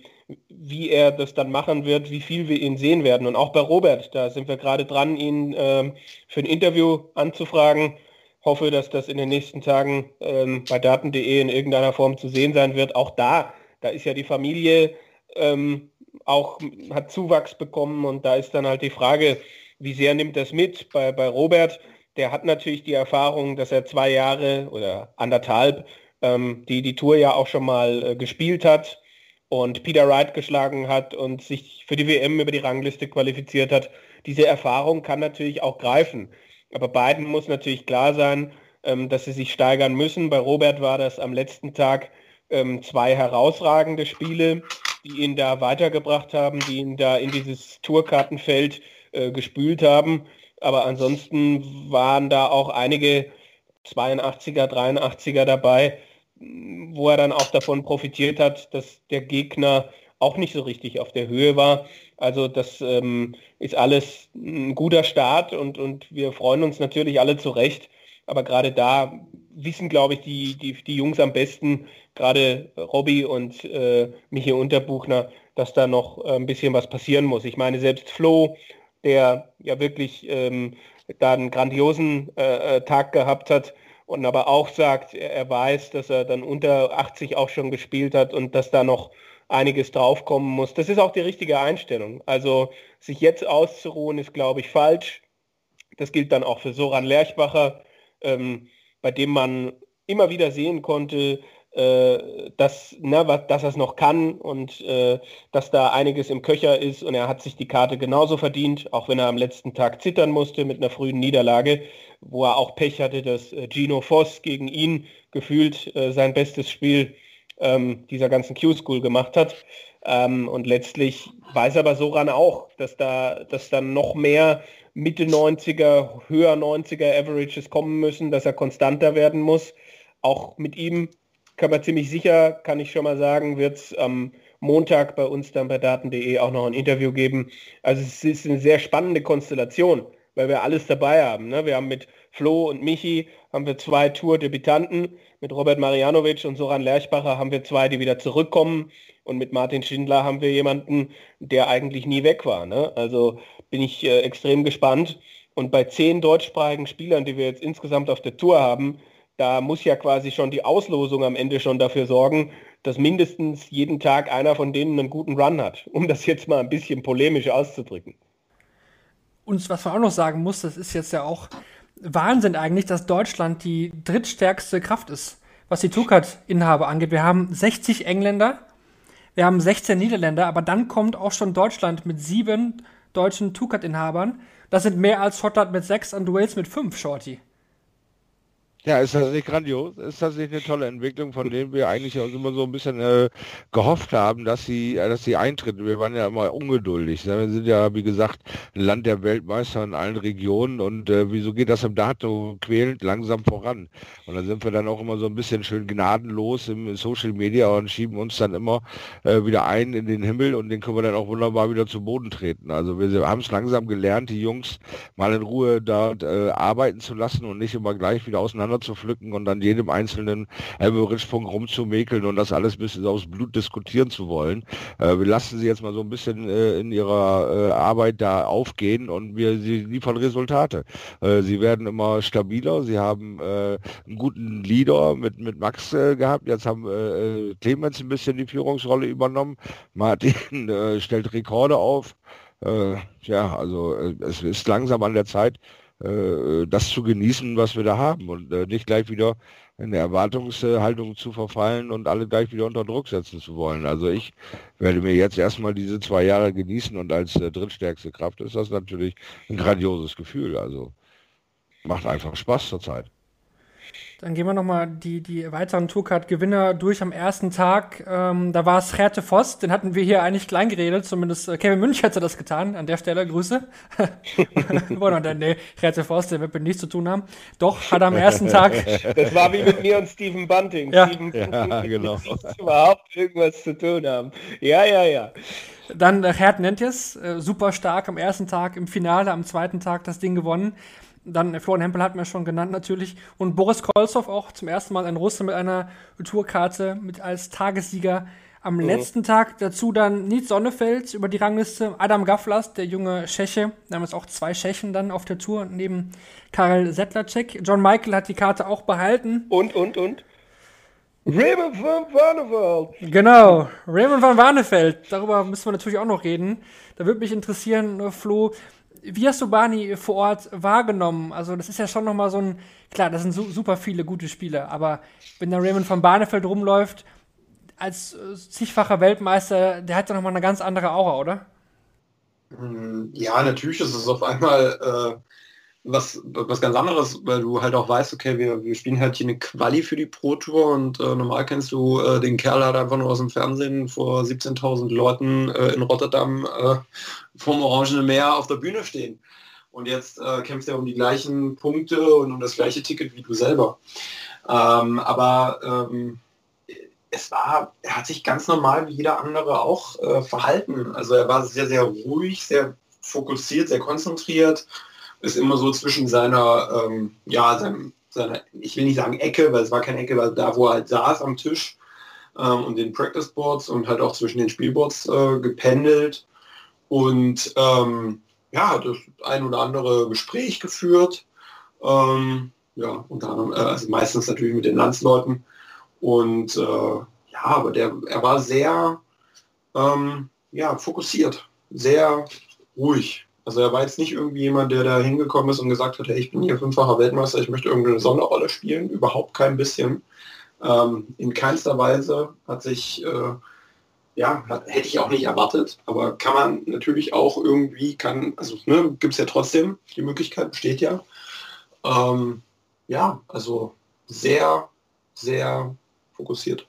wie er das dann machen wird, wie viel wir ihn sehen werden. Und auch bei Robert, da sind wir gerade dran, ihn für ein Interview anzufragen. Hoffe, dass das in den nächsten Tagen bei daten.de in irgendeiner Form zu sehen sein wird. Auch da ist ja die Familie auch hat Zuwachs bekommen und da ist dann halt die Frage, wie sehr nimmt das mit? Bei Robert, der hat natürlich die Erfahrung, dass er 2 Jahre oder 1,5 die Tour ja auch schon mal gespielt hat und Peter Wright geschlagen hat und sich für die WM über die Rangliste qualifiziert hat. Diese Erfahrung kann natürlich auch greifen. Aber beiden muss natürlich klar sein, dass sie sich steigern müssen. Bei Robert war das am letzten Tag 2 herausragende Spiele, die ihn da weitergebracht haben, die ihn da in dieses Tourkartenfeld gespült haben. Aber ansonsten waren da auch einige 82er, 83er dabei, wo er dann auch davon profitiert hat, dass der Gegner auch nicht so richtig auf der Höhe war. Also das ist alles ein guter Start und wir freuen uns natürlich alle zurecht. Aber gerade da wissen, glaube ich, die Jungs am besten, gerade Robby und Michi Unterbuchner, dass da noch ein bisschen was passieren muss. Ich meine, selbst Flo, der ja wirklich da einen grandiosen Tag gehabt hat und aber auch sagt, er weiß, dass er dann unter 80 auch schon gespielt hat und dass da noch einiges draufkommen muss. Das ist auch die richtige Einstellung. Also sich jetzt auszuruhen, ist, glaube ich, falsch. Das gilt dann auch für Soran Lerchbacher, bei dem man immer wieder sehen konnte, dass er es noch kann und dass da einiges im Köcher ist und er hat sich die Karte genauso verdient, auch wenn er am letzten Tag zittern musste mit einer frühen Niederlage, wo er auch Pech hatte, dass Gino Voss gegen ihn gefühlt sein bestes Spiel dieser ganzen Q-School gemacht hat. Und letztlich weiß aber Soran auch, dass dann noch mehr Mitte 90er, höher 90er Averages kommen müssen, dass er konstanter werden muss. Auch mit ihm kann ich schon mal sagen, wird es am Montag bei uns dann bei daten.de auch noch ein Interview geben. Also es ist eine sehr spannende Konstellation, weil wir alles dabei haben. Ne? Wir haben mit Flo und Michi haben wir 2 Tour-Debütanten, mit Robert Marjanovic und Soran Lerchbacher haben wir 2, die wieder zurückkommen und mit Martin Schindler haben wir jemanden, der eigentlich nie weg war. Ne? Also bin ich extrem gespannt. Und bei 10 deutschsprachigen Spielern, die wir jetzt insgesamt auf der Tour haben, da muss ja quasi schon die Auslosung am Ende schon dafür sorgen, dass mindestens jeden Tag einer von denen einen guten Run hat, um das jetzt mal ein bisschen polemisch auszudrücken. Und was man auch noch sagen muss, das ist jetzt ja auch Wahnsinn eigentlich, dass Deutschland die drittstärkste Kraft ist, was die Tourcard-Inhaber angeht. Wir haben 60 Engländer, wir haben 16 Niederländer, aber dann kommt auch schon Deutschland mit 7 deutschen Tourcard-Inhabern. Das sind mehr als Schottland mit 6 und Wales mit 5, Shorty. Ja, ist das nicht grandios? Ist das nicht eine tolle Entwicklung, von denen wir eigentlich auch immer so ein bisschen gehofft haben, dass sie eintreten? Wir waren ja immer ungeduldig. Ne? Wir sind ja, wie gesagt, ein Land der Weltmeister in allen Regionen und wieso geht das im Dart so quälend langsam voran? Und dann sind wir dann auch immer so ein bisschen schön gnadenlos im Social Media und schieben uns dann immer wieder ein in den Himmel und den können wir dann auch wunderbar wieder zu Boden treten. Also wir haben es langsam gelernt, die Jungs mal in Ruhe da arbeiten zu lassen und nicht immer gleich wieder auseinander zu pflücken und dann jedem einzelnen Average-Punkt rumzumäkeln und das alles bis aufs Blut diskutieren zu wollen. Wir lassen sie jetzt mal so ein bisschen in ihrer Arbeit da aufgehen und sie liefern Resultate. Sie werden immer stabiler, sie haben einen guten Leader mit Max gehabt, jetzt haben Clemens ein bisschen die Führungsrolle übernommen, Martin stellt Rekorde auf. Also es ist langsam an der Zeit, das zu genießen, was wir da haben und nicht gleich wieder in der Erwartungshaltung zu verfallen und alle gleich wieder unter Druck setzen zu wollen. Also ich werde mir jetzt erstmal diese 2 Jahre genießen und als drittstärkste Kraft ist das natürlich ein grandioses Gefühl. Also macht einfach Spaß zurzeit. Dann gehen wir nochmal die weiteren Tourcard-Gewinner durch am ersten Tag. Da war es Gerte Voss, den hatten wir hier eigentlich klein geredet, zumindest Kevin Münch hätte das getan, an der Stelle, Grüße. Nee, Gerte Voss, der wird mit nichts zu tun haben. Doch, hat er am ersten Tag... Das war wie mit mir und Stephen Bunting. Ja. Stephen Ja, genau. überhaupt irgendwas zu tun haben. Ja. Dann Gert Nentjes, super stark am ersten Tag, im Finale am zweiten Tag das Ding gewonnen. Dann Florian Hempel hatten wir schon genannt natürlich. Und Boris Kolzow auch zum ersten Mal ein Russe mit einer Tourkarte mit als Tagessieger am letzten Tag. Dazu dann Niet Sonnefeld über die Rangliste. Adam Gavlas, der junge Tscheche. Da haben jetzt auch 2 Tschechen dann auf der Tour neben Karel Sedlacek. John Michael hat die Karte auch behalten. Und? Raymond van Barneveld. Genau, Raymond van Barneveld. Darüber müssen wir natürlich auch noch reden. Da würde mich interessieren, Flo, wie hast du Barney vor Ort wahrgenommen? Also das ist ja schon nochmal so ein, klar, das sind super viele gute Spieler, aber wenn der Raymond van Barneveld rumläuft, als zigfacher Weltmeister, der hat ja nochmal eine ganz andere Aura, oder? Ja, natürlich ist es auf einmal was ganz anderes, weil du halt auch weißt, okay, wir spielen halt hier eine Quali für die Pro Tour und normal kennst du den Kerl halt einfach nur aus dem Fernsehen vor 17.000 Leuten in Rotterdam vom Orangenen Meer auf der Bühne stehen. Und jetzt kämpft er um die gleichen Punkte und um das gleiche Ticket wie du selber. Aber er hat sich ganz normal wie jeder andere auch verhalten. Also er war sehr, sehr ruhig, sehr fokussiert, sehr konzentriert. Ist immer so zwischen seiner, ich will nicht sagen Ecke, weil es war keine Ecke, weil da, wo er halt saß am Tisch und den Practice Boards und halt auch zwischen den Spielboards gependelt und hat das ein oder andere Gespräch geführt, unter anderem, also meistens natürlich mit den Landsleuten und aber er war sehr fokussiert, sehr ruhig. Also er war jetzt nicht irgendwie jemand, der da hingekommen ist und gesagt hat, hey, ich bin hier 5-facher Weltmeister, ich möchte irgendeine Sonderrolle spielen. Überhaupt kein bisschen. In keinster Weise hat sich, hätte ich auch nicht erwartet, aber kann man natürlich auch irgendwie, gibt es ja trotzdem, die Möglichkeit besteht ja. Also sehr, sehr fokussiert.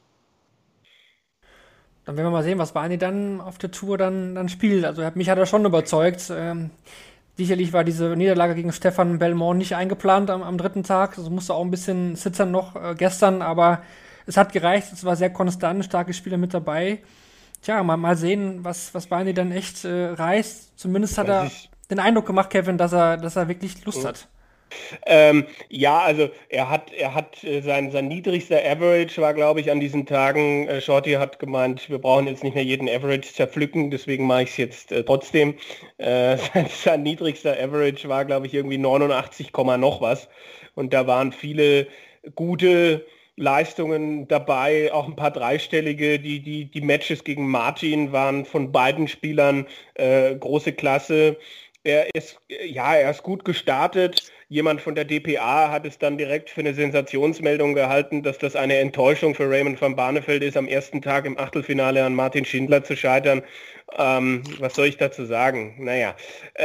Dann werden wir mal sehen, was Barney dann auf der Tour dann spielt. Also mich hat er schon überzeugt. Sicherlich war diese Niederlage gegen Stefan Belmont nicht eingeplant am dritten Tag. Also musste auch ein bisschen zittern noch gestern, aber es hat gereicht. Es war sehr konstant, starke Spieler mit dabei. Tja, mal sehen, was Barney dann echt reißt. Zumindest hat er den Eindruck gemacht, Kevin, dass er wirklich Lust hat. Also er hat sein niedrigster Average war, glaube ich, an diesen Tagen. Shorty hat gemeint, wir brauchen jetzt nicht mehr jeden Average zerpflücken, deswegen mache ich es jetzt trotzdem. Sein niedrigster Average war, glaube ich, irgendwie 89, noch was. Und da waren viele gute Leistungen dabei, auch ein paar dreistellige. Die Matches gegen Martin waren von beiden Spielern große Klasse. er ist gut gestartet. Jemand von der DPA hat es dann direkt für eine Sensationsmeldung gehalten, dass das eine Enttäuschung für Raymond van Barneveld ist, am ersten Tag im Achtelfinale an Martin Schindler zu scheitern. Was soll ich dazu sagen? Naja,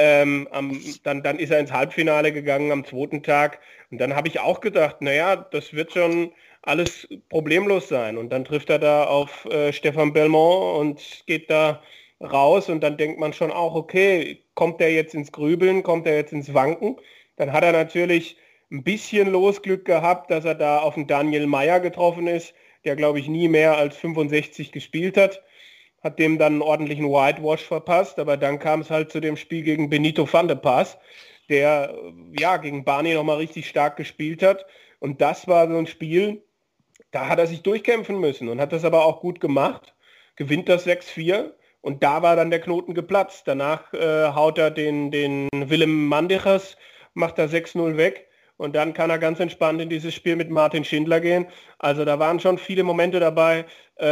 dann ist er ins Halbfinale gegangen am zweiten Tag. Und dann habe ich auch gedacht, naja, das wird schon alles problemlos sein. Und dann trifft er da auf Stefan Belmont und geht da raus und dann denkt man schon auch, okay, kommt er jetzt ins Grübeln, kommt er jetzt ins Wanken? Dann hat er natürlich ein bisschen Losglück gehabt, dass er da auf den Daniel Mayer getroffen ist, der, glaube ich, nie mehr als 65 gespielt hat dem dann einen ordentlichen Whitewash verpasst, aber dann kam es halt zu dem Spiel gegen Benito van de Pas, der gegen Barney nochmal richtig stark gespielt hat und das war so ein Spiel, da hat er sich durchkämpfen müssen und hat das aber auch gut gemacht, gewinnt das 6-4. Und da war dann der Knoten geplatzt. Danach haut er den Willem Mandichers, macht er 6-0 weg. Und dann kann er ganz entspannt in dieses Spiel mit Martin Schindler gehen. Also da waren schon viele Momente dabei,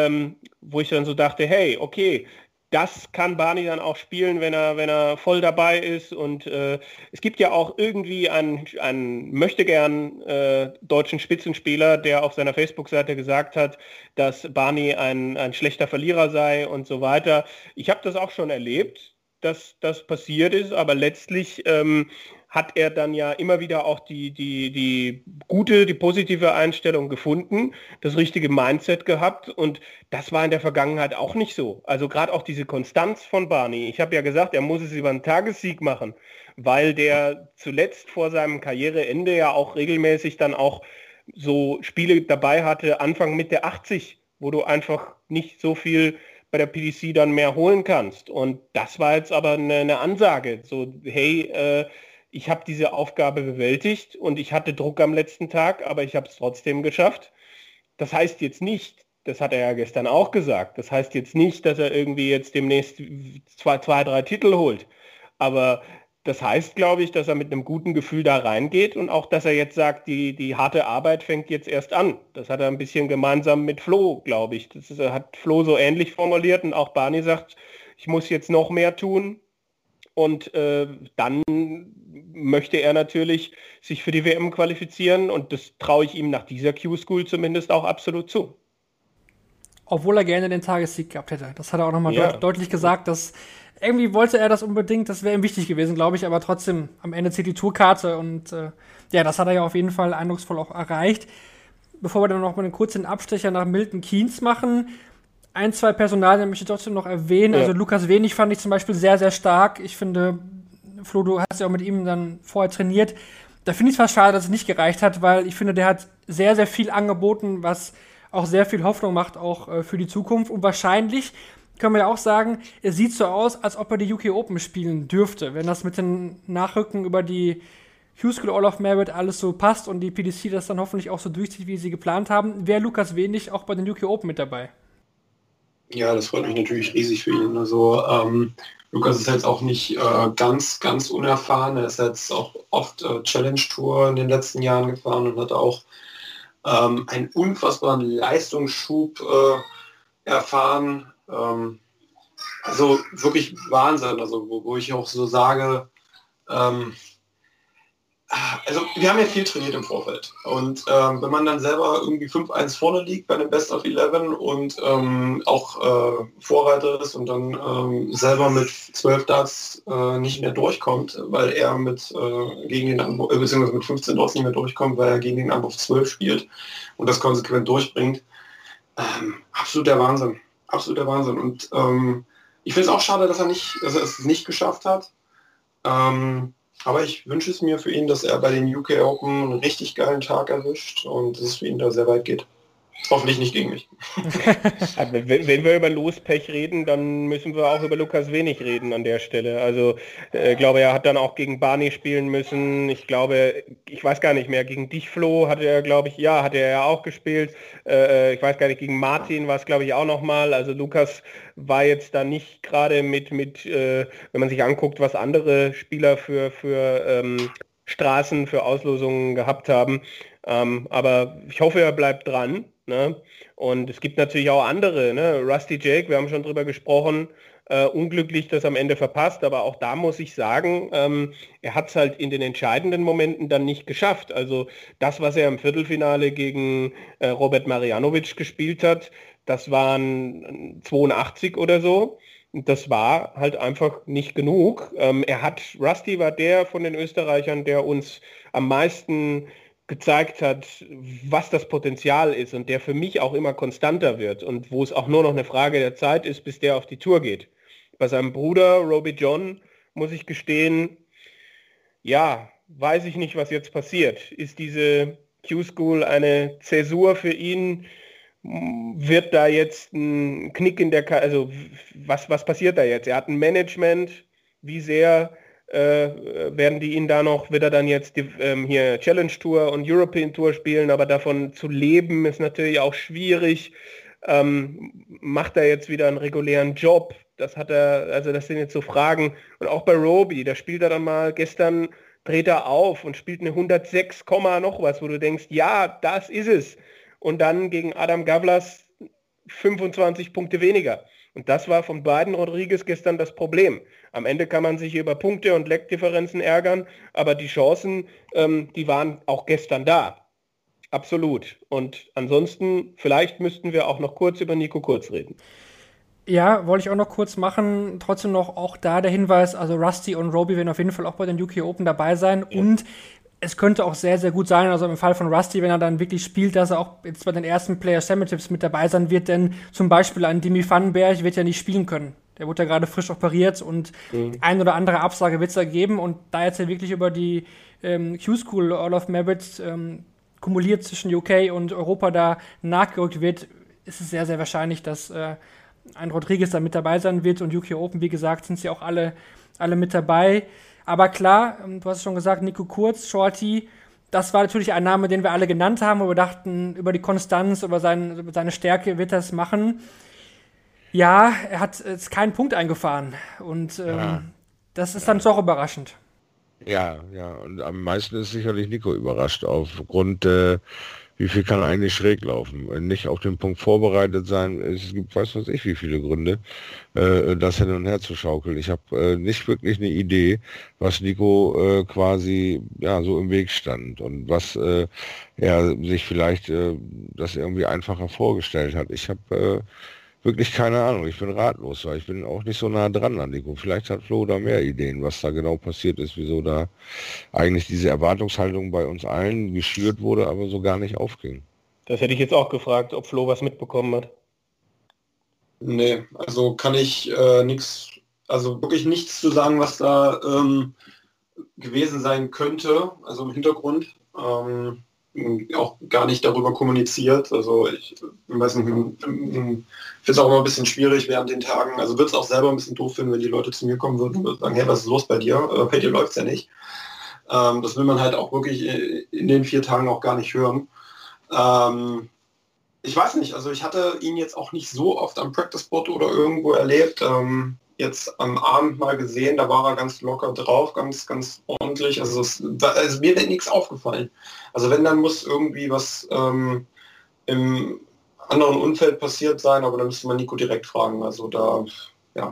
wo ich dann so dachte, hey, okay, das kann Barney dann auch spielen, wenn er voll dabei ist. Und es gibt ja auch irgendwie einen möchtegern deutschen Spitzenspieler, der auf seiner Facebook-Seite gesagt hat, dass Barney ein schlechter Verlierer sei und so weiter. Ich habe das auch schon erlebt, dass das passiert ist, aber letztlich hat er dann ja immer wieder auch die positive Einstellung gefunden, das richtige Mindset gehabt und das war in der Vergangenheit auch nicht so. Also gerade auch diese Konstanz von Barney. Ich habe ja gesagt, er muss es über einen Tagessieg machen, weil der zuletzt vor seinem Karriereende ja auch regelmäßig dann auch so Spiele dabei hatte, Anfang Mitte 80, wo du einfach nicht so viel bei der PDC dann mehr holen kannst. Und das war jetzt aber eine Ansage, so hey, ich habe diese Aufgabe bewältigt und ich hatte Druck am letzten Tag, aber ich habe es trotzdem geschafft. Das heißt jetzt nicht, das hat er ja gestern auch gesagt, das heißt jetzt nicht, dass er irgendwie jetzt demnächst zwei, drei Titel holt. Aber das heißt, glaube ich, dass er mit einem guten Gefühl da reingeht und auch, dass er jetzt sagt, die harte Arbeit fängt jetzt erst an. Das hat er ein bisschen gemeinsam mit Flo, glaube ich. Hat Flo so ähnlich formuliert und auch Barney sagt, ich muss jetzt noch mehr tun. Und dann möchte er natürlich sich für die WM qualifizieren und das traue ich ihm nach dieser Q-School zumindest auch absolut zu. Obwohl er gerne den Tagessieg gehabt hätte. Das hat er auch nochmal deutlich gesagt, dass irgendwie wollte er das unbedingt, das wäre ihm wichtig gewesen, glaube ich, aber trotzdem am Ende zählt die Tourkarte und das hat er ja auf jeden Fall eindrucksvoll auch erreicht. Bevor wir dann noch mal einen kurzen Abstecher nach Milton Keynes machen, ein, zwei Personalien möchte ich trotzdem noch erwähnen. Ja. Also Lukas Wenig fand ich zum Beispiel sehr, sehr stark. Ich finde, Flo, du hast ja auch mit ihm dann vorher trainiert. Da finde ich es fast schade, dass es nicht gereicht hat, weil ich finde, der hat sehr, sehr viel angeboten, was auch sehr viel Hoffnung macht, auch für die Zukunft. Und wahrscheinlich können wir ja auch sagen, es sieht so aus, als ob er die UK Open spielen dürfte. Wenn das mit den Nachrücken über die Q-School All of Merit alles so passt und die PDC das dann hoffentlich auch so durchzieht, wie sie geplant haben, wäre Lukas Wenig auch bei den UK Open mit dabei. Ja, das freut mich natürlich riesig für ihn. Also Lukas ist jetzt auch nicht ganz unerfahren. Er ist jetzt auch oft Challenge Tour in den letzten Jahren gefahren und hat auch einen unfassbaren Leistungsschub erfahren. Also wirklich Wahnsinn. Also wo ich auch so sage, also wir haben ja viel trainiert im Vorfeld und wenn man dann selber irgendwie 5-1 vorne liegt bei einem Best of 11 und auch Vorreiter ist und dann selber mit 12 Darts nicht mehr durchkommt, weil er gegen den Anwurf, beziehungsweise mit 15 Darts nicht mehr durchkommt, weil er gegen den Anwurf 12 spielt und das konsequent durchbringt, absoluter Wahnsinn. Und ich finde es auch schade, dass er es nicht geschafft hat. Aber ich wünsche es mir für ihn, dass er bei den UK Open einen richtig geilen Tag erwischt und dass es für ihn da sehr weit geht. Hoffentlich nicht gegen mich. Wenn wir über Lospech reden, dann müssen wir auch über Lukas Wenig reden an der Stelle. Also ich glaube, er hat dann auch gegen Barney spielen müssen. Ich glaube, ich weiß gar nicht mehr, gegen dich, Flo, hat er, glaube ich, hat er ja auch gespielt. Ich weiß gar nicht, gegen Martin war es, glaube ich, auch nochmal. Also Lukas war jetzt da nicht gerade mit wenn man sich anguckt, was andere Spieler für Straßen, für Auslosungen gehabt haben. Aber ich hoffe, er bleibt dran. Ne? Und es gibt natürlich auch andere, ne? Rusty Jake, wir haben schon drüber gesprochen, Unglücklich das am Ende verpasst, aber auch da muss ich sagen, er hat es halt in den entscheidenden Momenten dann nicht geschafft. Also das, was er im Viertelfinale gegen Robert Marjanovic gespielt hat, das waren 82 oder so. Das war halt einfach nicht genug. Rusty war der von den Österreichern, der uns am meisten gezeigt hat, was das Potenzial ist und der für mich auch immer konstanter wird und wo es auch nur noch eine Frage der Zeit ist, bis der auf die Tour geht. Bei seinem Bruder Roby John muss ich gestehen, ja, weiß ich nicht, was jetzt passiert. Ist diese Q-School eine Zäsur für ihn? Wird da jetzt ein Knick in der also was passiert da jetzt? Er hat ein Management, wie sehr werden die ihn da noch, wird er dann jetzt hier Challenge Tour und European Tour spielen, aber davon zu leben ist natürlich auch schwierig. Macht er jetzt wieder einen regulären Job? Das sind jetzt so Fragen. Und auch bei Roby, da spielt er dann mal, gestern dreht er auf und spielt eine 106, noch was, wo du denkst, ja, das ist es. Und dann gegen Adam Gavlas 25 Punkte weniger. Und das war von beiden Rodriguez gestern das Problem. Am Ende kann man sich über Punkte und Leckdifferenzen ärgern, aber die Chancen, die waren auch gestern da. Absolut. Und ansonsten, vielleicht müssten wir auch noch kurz über Nico Kurz reden. Ja, wollte ich auch noch kurz machen. Trotzdem noch auch da der Hinweis, also Rusty und Roby werden auf jeden Fall auch bei den UK Open dabei sein. Ja. Und es könnte auch sehr, sehr gut sein, also im Fall von Rusty, wenn er dann wirklich spielt, dass er auch jetzt bei den ersten Player Championships mit dabei sein wird, denn zum Beispiel ein Dimi Vandenberg wird ja nicht spielen können. Der wurde ja gerade frisch operiert und ein oder andere Absage wird es da geben und da jetzt ja wirklich über die Q-School All of Merit kumuliert zwischen UK und Europa da nachgerückt wird, ist es sehr, sehr wahrscheinlich, dass ein Rodriguez da mit dabei sein wird und UK Open, wie gesagt, sind sie auch alle mit dabei. Aber klar, du hast es schon gesagt, Nico Kurz, Shorty, das war natürlich ein Name, den wir alle genannt haben, wo wir dachten, über die Konstanz, über seine Stärke wird er es machen. Ja, er hat jetzt keinen Punkt eingefahren und das ist dann doch überraschend. Ja, und am meisten ist sicherlich Nico überrascht aufgrund, wie viel kann eigentlich schräg laufen. Nicht auf den Punkt vorbereitet sein, es gibt weiß was ich wie viele Gründe, das hin und her zu schaukeln. Ich habe nicht wirklich eine Idee, was Nico quasi so im Weg stand und was er sich vielleicht das irgendwie einfacher vorgestellt hat. Ich habe wirklich keine Ahnung, ich bin ratlos, weil ich bin auch nicht so nah dran an Nico. Vielleicht hat Flo da mehr Ideen, was da genau passiert ist, wieso da eigentlich diese Erwartungshaltung bei uns allen geschürt wurde, aber so gar nicht aufging. Das hätte ich jetzt auch gefragt, ob Flo was mitbekommen hat. Nee, also kann ich wirklich nichts zu sagen, was da gewesen sein könnte, also im Hintergrund. Auch gar nicht darüber kommuniziert. Also ich weiß nicht, finde es auch immer ein bisschen schwierig während den Tagen. Also würde es auch selber ein bisschen doof finden, wenn die Leute zu mir kommen würden und sagen, hey, was ist los bei dir? Bei dir läuft es ja nicht. Das will man halt auch wirklich in den 4 Tagen auch gar nicht hören. Ich weiß nicht, also ich hatte ihn jetzt auch nicht so oft am Practice Board oder irgendwo erlebt. Jetzt am Abend mal gesehen, da war er ganz locker drauf, ganz, ganz ordentlich. Also mir wäre nichts aufgefallen. Also wenn, dann muss irgendwie was im anderen Umfeld passiert sein, aber dann müsste man Nico direkt fragen. Also da, ja.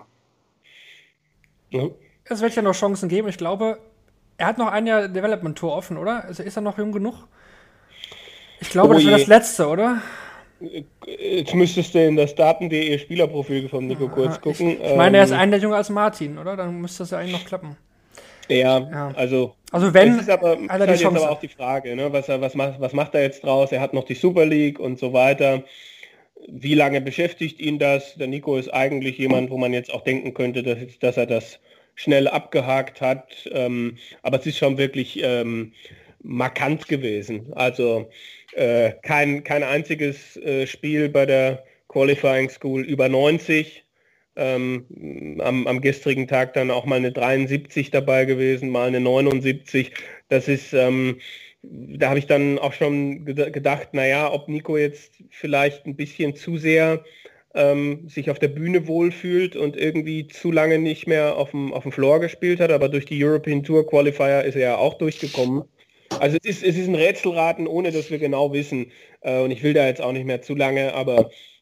Es wird ja noch Chancen geben. Ich glaube, er hat noch ein Jahr Development Tour offen, oder? Also ist er noch jung genug? Ich glaube, das wäre das letzte, oder? Jetzt müsstest du in das Daten.de Spielerprofil von Nico Kurz gucken. Ich meine, er ist ein der jünger als Martin, oder? Dann müsste das ja eigentlich noch klappen. Ja. Also wenn, das ist aber, jetzt aber auch die Frage, ne? Was macht er jetzt draus? Er hat noch die Super League und so weiter. Wie lange beschäftigt ihn das? Der Nico ist eigentlich jemand, wo man jetzt auch denken könnte, dass er das schnell abgehakt hat. Aber es ist schon wirklich markant gewesen. Also kein einziges Spiel bei der Qualifying School über 90. Am gestrigen Tag dann auch mal eine 73 dabei gewesen, mal eine 79. Das ist, da habe ich dann auch schon gedacht, naja, ob Nico jetzt vielleicht ein bisschen zu sehr sich auf der Bühne wohlfühlt und irgendwie zu lange nicht mehr auf dem Floor gespielt hat, aber durch die European Tour Qualifier ist er ja auch durchgekommen. Also es ist ein Rätselraten, ohne dass wir genau wissen. Und ich will da jetzt auch nicht mehr zu lange, aber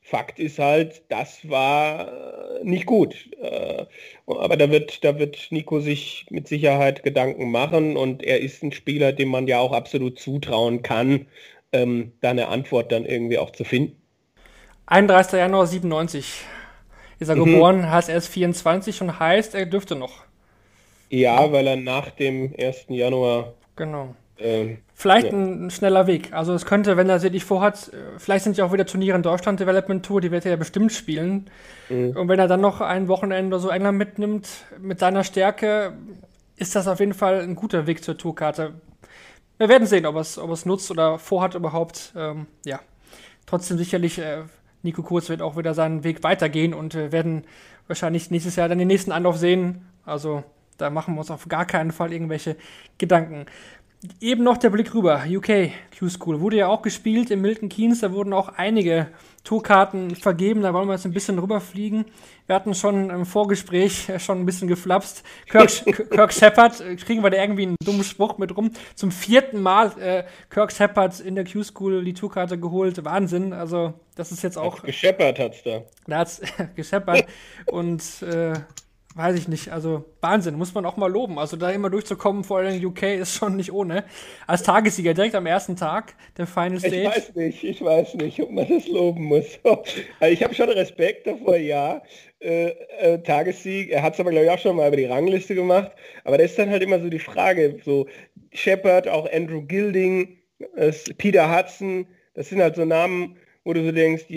Fakt ist halt, das war nicht gut. Aber da wird Nico sich mit Sicherheit Gedanken machen und er ist ein Spieler, dem man ja auch absolut zutrauen kann, da eine Antwort dann irgendwie auch zu finden. 31. Januar 97 ist er geboren, heißt er ist 24 und heißt, er dürfte noch. Ja, weil er nach dem 1. Januar... Genau. Vielleicht ein schneller Weg. Also es könnte, wenn er sie nicht vorhat, vielleicht sind ja auch wieder Turniere in Deutschland, Development Tour, die wird er ja bestimmt spielen. Und wenn er dann noch ein Wochenende oder so England mitnimmt, mit seiner Stärke, ist das auf jeden Fall ein guter Weg zur Tourkarte. Wir werden sehen, ob es nutzt oder vorhat überhaupt. Ja, trotzdem sicherlich, Nico Kurz wird auch wieder seinen Weg weitergehen und wir werden wahrscheinlich nächstes Jahr dann den nächsten Anlauf sehen. Also da machen wir uns auf gar keinen Fall irgendwelche Gedanken. Eben noch der Blick rüber, UK Q-School, wurde ja auch gespielt in Milton Keynes, da wurden auch einige Tourkarten vergeben, da wollen wir jetzt ein bisschen rüberfliegen. Wir hatten schon im Vorgespräch schon ein bisschen geflapst. Kirk Shepard, kriegen wir da irgendwie einen dummen Spruch mit rum. Zum 4. Mal Kirk Shepard in der Q-School die Tourkarte geholt, Wahnsinn, also das ist jetzt auch... Gescheppert hat's da. Da hat's gescheppert und... weiß ich nicht, also Wahnsinn, muss man auch mal loben. Also da immer durchzukommen, vor allem UK, ist schon nicht ohne. Als Tagessieger direkt am ersten Tag der Final Stage. Ich weiß nicht, ob man das loben muss. Also ich habe schon Respekt davor, ja. Tagessieg, er hat es aber glaube ich auch schon mal über die Rangliste gemacht. Aber das ist dann halt immer so die Frage, so Shepard, auch Andrew Gilding, Peter Hudson, das sind halt so Namen, wo du so denkst,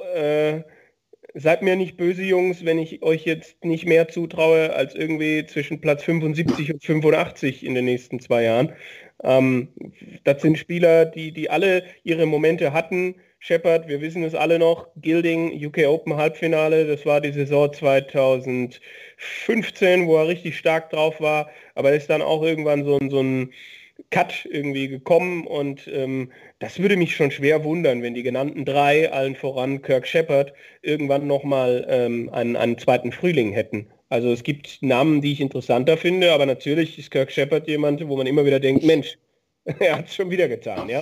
seid mir nicht böse, Jungs, wenn ich euch jetzt nicht mehr zutraue als irgendwie zwischen Platz 75 und 85 in den nächsten 2 Jahren. Das sind Spieler, die alle ihre Momente hatten. Shepard, wir wissen es alle noch, Gilding, UK Open Halbfinale, das war die Saison 2015, wo er richtig stark drauf war, aber ist dann auch irgendwann so ein Cut irgendwie gekommen und das würde mich schon schwer wundern, wenn die genannten 3, allen voran Kirk Shepard, irgendwann nochmal einen zweiten Frühling hätten. Also es gibt Namen, die ich interessanter finde, aber natürlich ist Kirk Shepard jemand, wo man immer wieder denkt, Mensch, er hat es schon wieder getan, ja.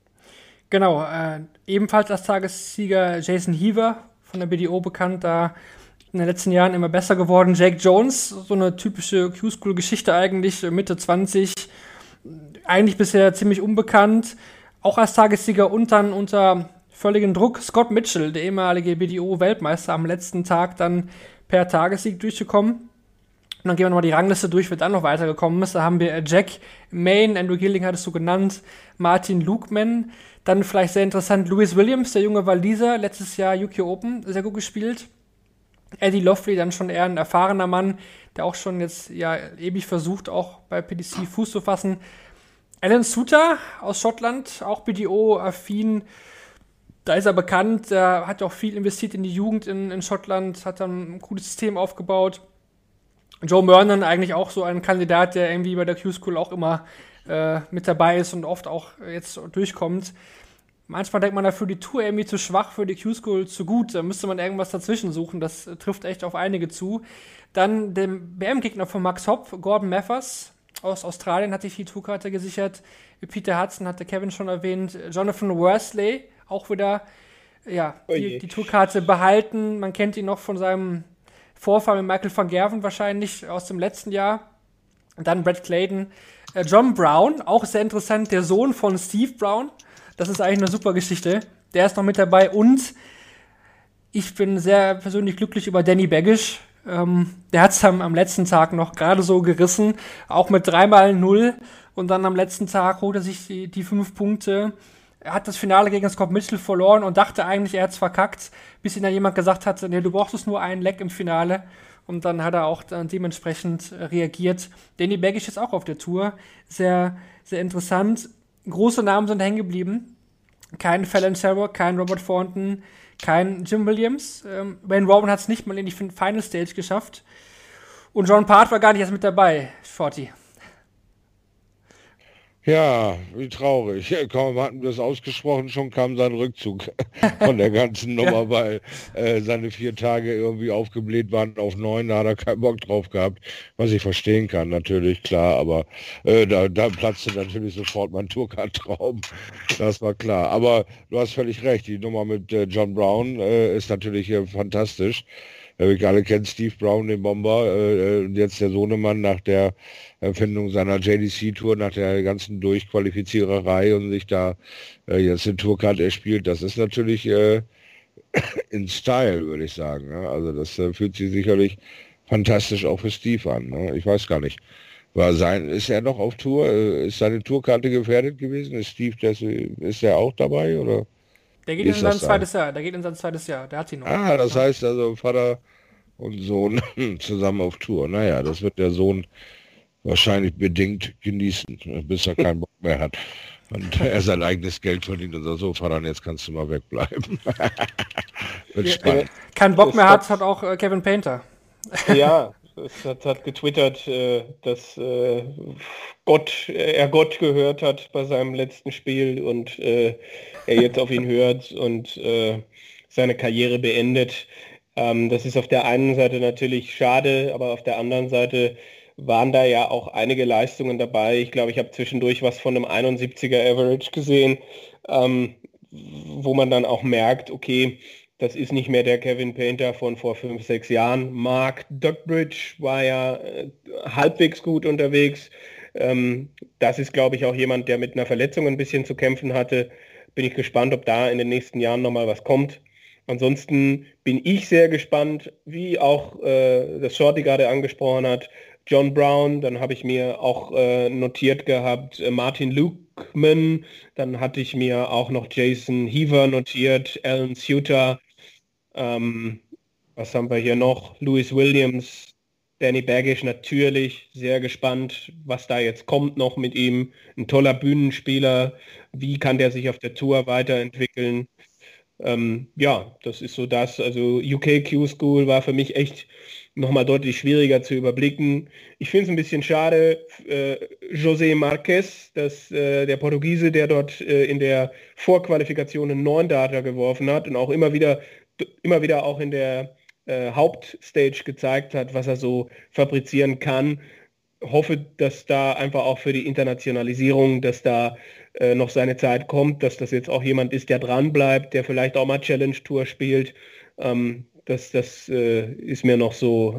Genau, ebenfalls als Tagessieger Jason Heaver von der BDO bekannt, da in den letzten Jahren immer besser geworden. Jake Jones, so eine typische Q-School-Geschichte eigentlich, Mitte 20, eigentlich bisher ziemlich unbekannt, auch als Tagessieger und dann unter völligen Druck. Scott Mitchell, der ehemalige BDO-Weltmeister, am letzten Tag dann per Tagessieg durchgekommen. Und dann gehen wir nochmal die Rangliste durch, wer dann noch weitergekommen ist. Da haben wir Jack Main, Andrew Gilding hattest du genannt, Martin Lukeman, dann vielleicht sehr interessant Lewis Williams, der junge Waliser, letztes Jahr UK Open, sehr gut gespielt. Eddie Loffley, dann schon eher ein erfahrener Mann, der auch schon jetzt ja ewig versucht, auch bei PDC Fuß zu fassen. Alan Suter aus Schottland, auch BDO-affin, da ist er bekannt, er hat auch viel investiert in die Jugend in Schottland, hat dann ein cooles System aufgebaut. Joe Mernon, eigentlich auch so ein Kandidat, der irgendwie bei der Q-School auch immer mit dabei ist und oft auch jetzt durchkommt. Manchmal denkt man dafür, die Tour irgendwie zu schwach, für die Q-School zu gut. Da müsste man irgendwas dazwischen suchen. Das trifft echt auf einige zu. Dann der WM-Gegner von Max Hopp, Gordon Mathers aus Australien, hat sich die Tourkarte gesichert. Peter Hudson hatte Kevin schon erwähnt. Jonathan Worsley, auch wieder die Tourkarte behalten. Man kennt ihn noch von seinem Vorfall mit Michael van Gerven wahrscheinlich aus dem letzten Jahr. Und dann Brad Clayton. John Brown, auch sehr interessant, der Sohn von Steve Brown. Das ist eigentlich eine super Geschichte. Der ist noch mit dabei und ich bin sehr persönlich glücklich über Danny Baggish. Der hat es am letzten Tag noch gerade so gerissen, auch mit 3x0 und dann am letzten Tag holt er sich die 5 Punkte. Er hat das Finale gegen Scott Mitchell verloren und dachte eigentlich, er hat es verkackt, bis ihm dann jemand gesagt hat, nee, du brauchst nur einen Leck im Finale. Und dann hat er auch dann dementsprechend reagiert. Danny Baggish ist auch auf der Tour. Sehr, sehr interessant. Große Namen sind hängen geblieben. Kein Fallon Sherrock, kein Robert Thornton, kein Jim Williams. Wayne Rowan hat es nicht mal in die Final Stage geschafft. Und John Part war gar nicht erst mit dabei, Shorty. Ja, wie traurig. Ja, kaum hatten wir es ausgesprochen, schon kam sein Rückzug von der ganzen Nummer, weil seine 4 Tage irgendwie aufgebläht waren auf 9, da hat er keinen Bock drauf gehabt, was ich verstehen kann, natürlich, klar, aber da platzte natürlich sofort mein Tourcard-Traum, das war klar. Aber du hast völlig recht, die Nummer mit John Brown ist natürlich fantastisch. Wir alle kennen Steve Brown, den Bomber, jetzt der Sohnemann nach der Erfindung seiner JDC-Tour, nach der ganzen Durchqualifiziererei und sich da jetzt eine Tourcard erspielt. Das ist natürlich in Style, würde ich sagen. Ne? Also das fühlt sich sicherlich fantastisch auch für Steve an. Ne? Ich weiß gar nicht. Ist er noch auf Tour? Ist seine Tourkarte gefährdet gewesen? Ist Steve, ist er auch dabei? Oder Der geht wie in ist sein das da? zweites Jahr. Der geht in sein zweites Jahr. Der hat sie noch. Ah, das heißt also Vater und Sohn zusammen auf Tour. Naja, das wird der Sohn wahrscheinlich bedingt genießen, bis er keinen Bock mehr hat. Und er sein eigenes Geld verdient und sagt, so, Vater, jetzt kannst du mal wegbleiben. Wird spannend. Keinen Bock mehr hat auch Kevin Painter. Ja, es hat getwittert, dass er Gott gehört hat bei seinem letzten Spiel und er jetzt auf ihn hört und seine Karriere beendet. Das ist auf der einen Seite natürlich schade, aber auf der anderen Seite waren da ja auch einige Leistungen dabei. Ich glaube, ich habe zwischendurch was von einem 71er Average gesehen, wo man dann auch merkt, okay, das ist nicht mehr der Kevin Painter von vor 5, 6 Jahren. Mark Duckbridge war ja halbwegs gut unterwegs. Das ist, glaube ich, auch jemand, der mit einer Verletzung ein bisschen zu kämpfen hatte. Bin ich gespannt, ob da in den nächsten Jahren nochmal was kommt. Ansonsten bin ich sehr gespannt, wie auch das Shorty gerade angesprochen hat, John Brown, dann habe ich mir auch notiert gehabt, Martin Lukeman, dann hatte ich mir auch noch Jason Heaver notiert, Alan Suter, was haben wir hier noch? Lewis Williams, Danny Baggish natürlich, sehr gespannt, was da jetzt kommt noch mit ihm. Ein toller Bühnenspieler, wie kann der sich auf der Tour weiterentwickeln? Ja, das ist so das. Also UK Q-School war für mich echt nochmal deutlich schwieriger zu überblicken. Ich finde es ein bisschen schade, José Marquez, dass der Portugiese, der dort in der Vorqualifikation einen 9-Data geworfen hat und auch immer wieder auch in der Hauptstage gezeigt hat, was er so fabrizieren kann. Hoffe, dass da einfach auch für die Internationalisierung, dass da noch seine Zeit kommt, dass das jetzt auch jemand ist, der dran bleibt, der vielleicht auch mal Challenge Tour spielt. Das ist mir noch so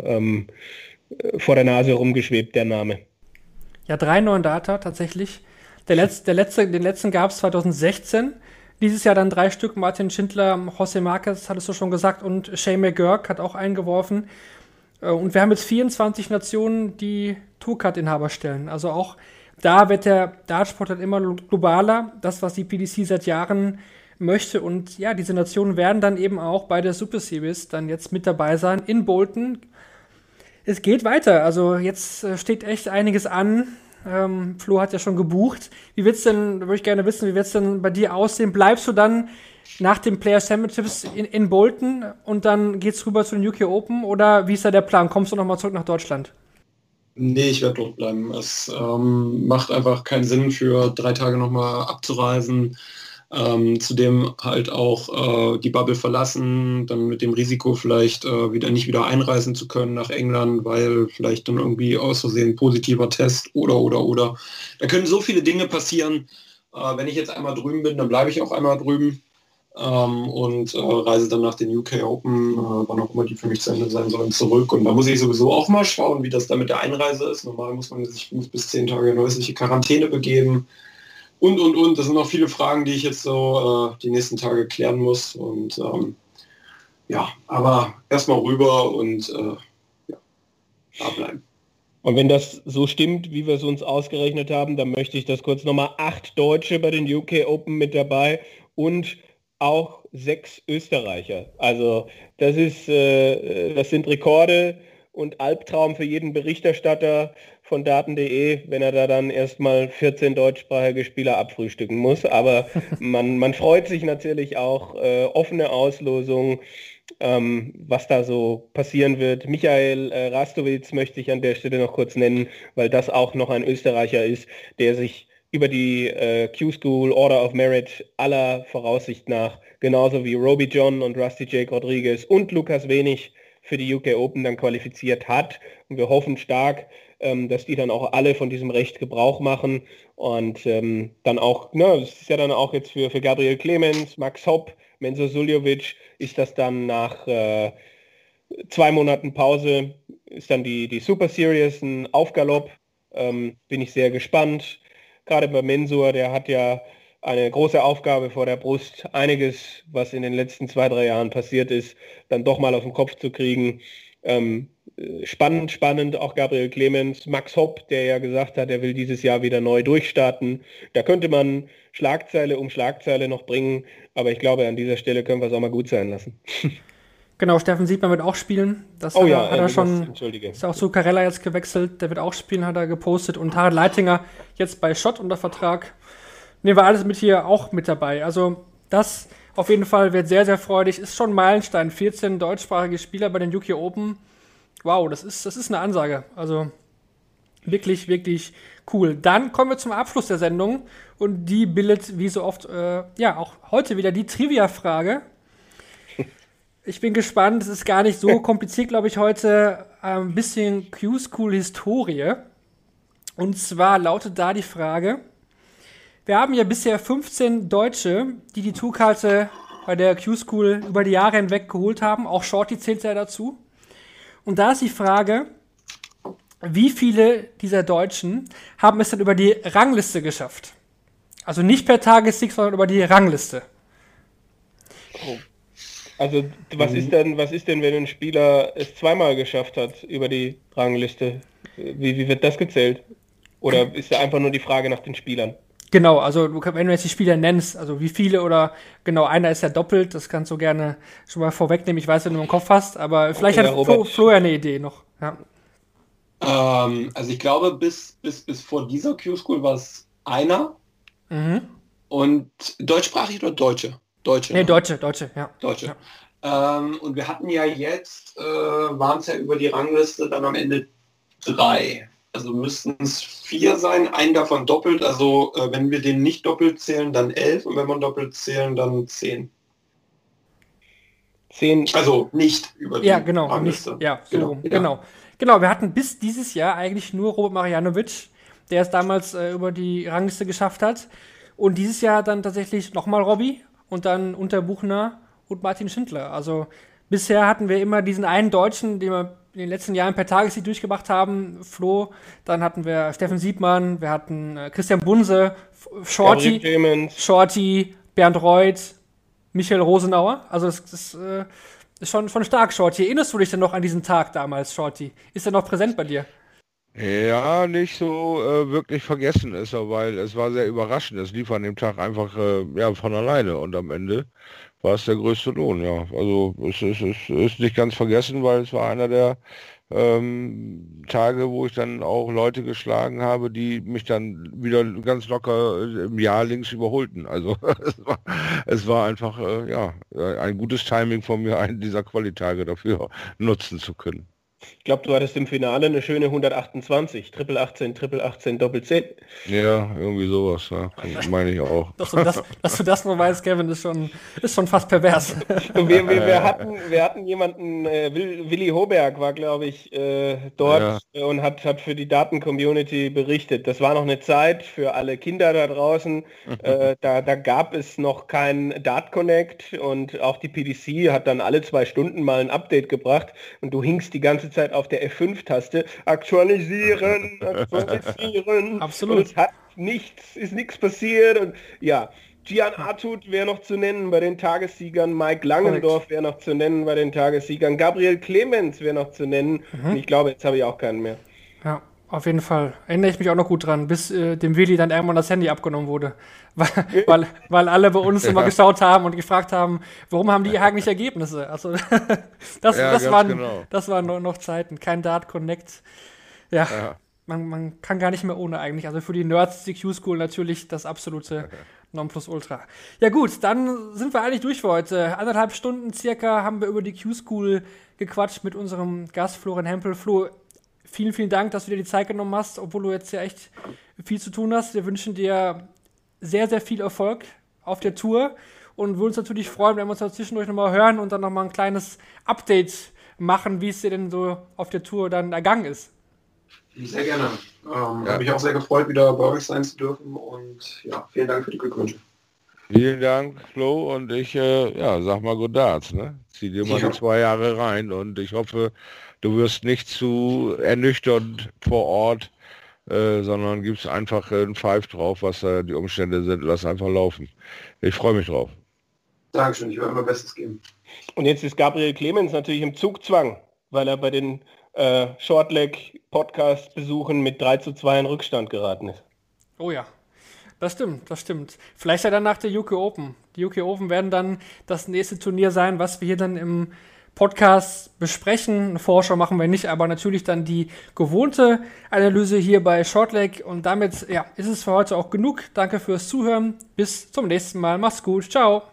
vor der Nase rumgeschwebt, der Name. Ja, 3 9-Data tatsächlich. Den letzten gab es 2016. Dieses Jahr dann 3 Stück. Martin Schindler, José Marquez, hattest du schon gesagt, und Shane McGurk hat auch einen geworfen. Und wir haben jetzt 24 Nationen, die Tourcard-Inhaber stellen. Also auch da wird der Dartsport halt immer globaler. Das, was die PDC seit Jahren möchte. Und ja, diese Nationen werden dann eben auch bei der Super Series dann jetzt mit dabei sein in Bolton. Es geht weiter. Also jetzt steht echt einiges an. Flo hat ja schon gebucht. Wie wird's denn, würde ich gerne wissen, wie wird's denn bei dir aussehen? Bleibst du dann nach den Players Championships in Bolton und dann geht's rüber zu den UK Open oder wie ist da der Plan? Kommst du nochmal zurück nach Deutschland? Nee, ich werde dort bleiben. Es macht einfach keinen Sinn, für 3 Tage nochmal abzureisen. Zudem halt auch die Bubble verlassen, dann mit dem Risiko vielleicht nicht wieder einreisen zu können nach England, weil vielleicht dann irgendwie aus Versehen positiver Test oder. Da können so viele Dinge passieren. Wenn ich jetzt einmal drüben bin, dann bleibe ich auch einmal drüben und reise dann nach den UK Open, wann auch immer die für mich zu Ende sein sollen, zurück. Und da muss ich sowieso auch mal schauen, wie das da mit der Einreise ist. Normal muss man sich 5 bis 10 Tage in häusliche Quarantäne begeben. Und. Das sind noch viele Fragen, die ich jetzt so die nächsten Tage klären muss. Und ja, aber erstmal rüber und da bleiben. Und wenn das so stimmt, wie wir es uns ausgerechnet haben, dann möchte ich das kurz nochmal 8 Deutsche bei den UK Open mit dabei und auch 6 Österreicher. Also das sind Rekorde und Albtraum für jeden Berichterstatter von Daten.de, wenn er da dann erstmal 14 deutschsprachige Spieler abfrühstücken muss. Aber man freut sich natürlich auch, offene Auslosung, was da so passieren wird. Michael Rastowitz möchte ich an der Stelle noch kurz nennen, weil das auch noch ein Österreicher ist, der sich über die Q-School Order of Merit aller Voraussicht nach, genauso wie Roby John und Rusty Jake Rodriguez und Lukas Wenig für die UK Open dann qualifiziert hat. Und wir hoffen stark, dass die dann auch alle von diesem Recht Gebrauch machen und dann auch, das ist ja dann auch jetzt für Gabriel Clemens, Max Hopp, Mensur Suljovic, ist das dann nach 2 Monaten Pause, ist dann die Super Series ein Aufgalopp. Bin ich sehr gespannt. Gerade bei Mensur, der hat ja eine große Aufgabe vor der Brust. Einiges, was in den letzten 2-3 Jahren passiert ist, dann doch mal auf den Kopf zu kriegen. Spannend, auch Gabriel Clemens, Max Hopp, der ja gesagt hat, er will dieses Jahr wieder neu durchstarten. Da könnte man Schlagzeile um Schlagzeile noch bringen, aber ich glaube, an dieser Stelle können wir es auch mal gut sein lassen. Genau, Steffen Siebmann wird auch spielen. Das hat er schon. Ist auch zu Carella jetzt gewechselt. Der wird auch spielen, hat er gepostet. Und Harald Leitinger jetzt bei Schott unter Vertrag. Nehmen wir alles mit hier auch mit dabei. Also das auf jeden Fall wird sehr, sehr freudig. Ist schon ein Meilenstein. 14 deutschsprachige Spieler bei den UK Open. Wow, das ist eine Ansage. Also wirklich, wirklich cool. Dann kommen wir zum Abschluss der Sendung. Und die bildet wie so oft, auch heute wieder die Trivia-Frage. Ich bin gespannt, es ist gar nicht so kompliziert, glaube ich, heute ein bisschen Q-School-Historie. Und zwar lautet da die Frage, wir haben ja bisher 15 Deutsche, die Tourkarte bei der Q-School über die Jahre hinweg geholt haben. Auch Shorty zählt ja dazu. Und da ist die Frage, wie viele dieser Deutschen haben es dann über die Rangliste geschafft? Also nicht per Tagessieg, sondern über die Rangliste. Oh. Also was ist denn, wenn ein Spieler es zweimal geschafft hat über die Rangliste? Wie wird das gezählt? Oder ist da einfach nur die Frage nach den Spielern? Genau, also wenn du jetzt die Spieler nennst, also wie viele oder genau, einer ist ja doppelt, das kannst du gerne schon mal vorwegnehmen, ich weiß, wenn du im Kopf hast, aber vielleicht hat Flo ja eine Idee noch. Ja. Also ich glaube, bis vor dieser Q-School war es einer. Und deutschsprachig oder Deutsche? Deutsche. Nee, ne? Deutsche, ja. Deutsche. Ja. Und wir hatten ja jetzt, waren es ja über die Rangliste dann am Ende 3. Also müssten es 4 sein, einen davon doppelt. Also wenn wir den nicht doppelt zählen, dann 11 und wenn wir doppelt zählen, dann 10. 10. Also nicht über die Rangliste. Nicht, ja, so rum. Genau, wir hatten bis dieses Jahr eigentlich nur Robert Marjanovic, der es damals über die Rangliste geschafft hat. Und dieses Jahr dann tatsächlich nochmal Robby und dann Unterbuchner und Martin Schindler. Also bisher hatten wir immer diesen einen Deutschen, den wir in den letzten Jahren per Tagessieg durchgemacht haben, Flo. Dann hatten wir Steffen Siebmann, wir hatten Christian Bunse, Shorty, Bernd Reuth, Michael Rosenauer. Also das ist schon stark, Shorty. Erinnerst du dich denn noch an diesen Tag damals, Shorty? Ist er noch präsent bei dir? Ja, nicht so wirklich vergessen ist er, weil es war sehr überraschend. Es lief an dem Tag einfach von alleine und am Ende war es der größte Lohn, ja. Also es ist nicht ganz vergessen, weil es war einer der Tage, wo ich dann auch Leute geschlagen habe, die mich dann wieder ganz locker im Jahr links überholten. Also es war einfach ein gutes Timing von mir, einen dieser Qualitage dafür nutzen zu können. Ich glaube, du hattest im Finale eine schöne 128, Triple 18, Triple 18, Doppel 10. Ja, irgendwie sowas, ja. Meine ich auch. Dass du das nur weißt, Kevin, ist schon fast pervers. Wir hatten jemanden, Willi Hoberg war, glaube ich, dort und hat für die Daten-Community berichtet. Das war noch eine Zeit für alle Kinder da draußen. Da gab es noch kein Dart Connect und auch die PDC hat dann alle 2 Stunden mal ein Update gebracht und du hingst die ganze Zeit auf der F5-Taste. Aktualisieren. Absolut. Und es ist nichts passiert und ja. Gian Artut wäre noch zu nennen bei den Tagessiegern, Mike Langendorf wäre noch zu nennen bei den Tagessiegern, Gabriel Clemens wäre noch zu nennen. Und ich glaube, jetzt habe ich auch keinen mehr. Ja, auf jeden Fall. Erinnere ich mich auch noch gut dran, bis dem Willi dann irgendwann das Handy abgenommen wurde. Weil alle bei uns immer geschaut haben und gefragt haben, warum haben die eigentlich Ergebnisse? Also das waren noch Zeiten. Kein Dart Connect. Ja. Man kann gar nicht mehr ohne eigentlich. Also für die Nerds, die Q-School natürlich das absolute Nonplusultra. Ja gut, dann sind wir eigentlich durch für heute. 1,5 Stunden circa haben wir über die Q-School gequatscht mit unserem Gast Florian Hempel. Flo, vielen, vielen Dank, dass du dir die Zeit genommen hast, obwohl du jetzt ja echt viel zu tun hast. Wir wünschen dir sehr, sehr viel Erfolg auf der Tour und würden uns natürlich freuen, wenn wir uns da zwischendurch nochmal hören und dann nochmal ein kleines Update machen, wie es dir denn so auf der Tour dann ergangen ist. Sehr gerne. Habe mich auch sehr gefreut, wieder bei euch sein zu dürfen und ja, vielen Dank für die Glückwünsche. Vielen Dank, Flo, und ich sag mal Good Darts, ne? Zieh dir mal die 2 Jahre rein und ich hoffe, du wirst nicht zu ernüchternd vor Ort, sondern gibst einfach einen Pfeif drauf, was die Umstände sind. Lass einfach laufen. Ich freue mich drauf. Dankeschön, ich werde mein Bestes geben. Und jetzt ist Gabriel Clemens natürlich im Zugzwang, weil er bei den Shortleg-Podcast-Besuchen mit 3:2 in Rückstand geraten ist. Oh ja, das stimmt. Vielleicht ja dann nach der UK Open. Die UK Open werden dann das nächste Turnier sein, was wir hier dann im Podcast besprechen. Eine Vorschau machen wir nicht, aber natürlich dann die gewohnte Analyse hier bei Shortleg. Und damit ist es für heute auch genug. Danke fürs Zuhören. Bis zum nächsten Mal. Macht's gut. Ciao.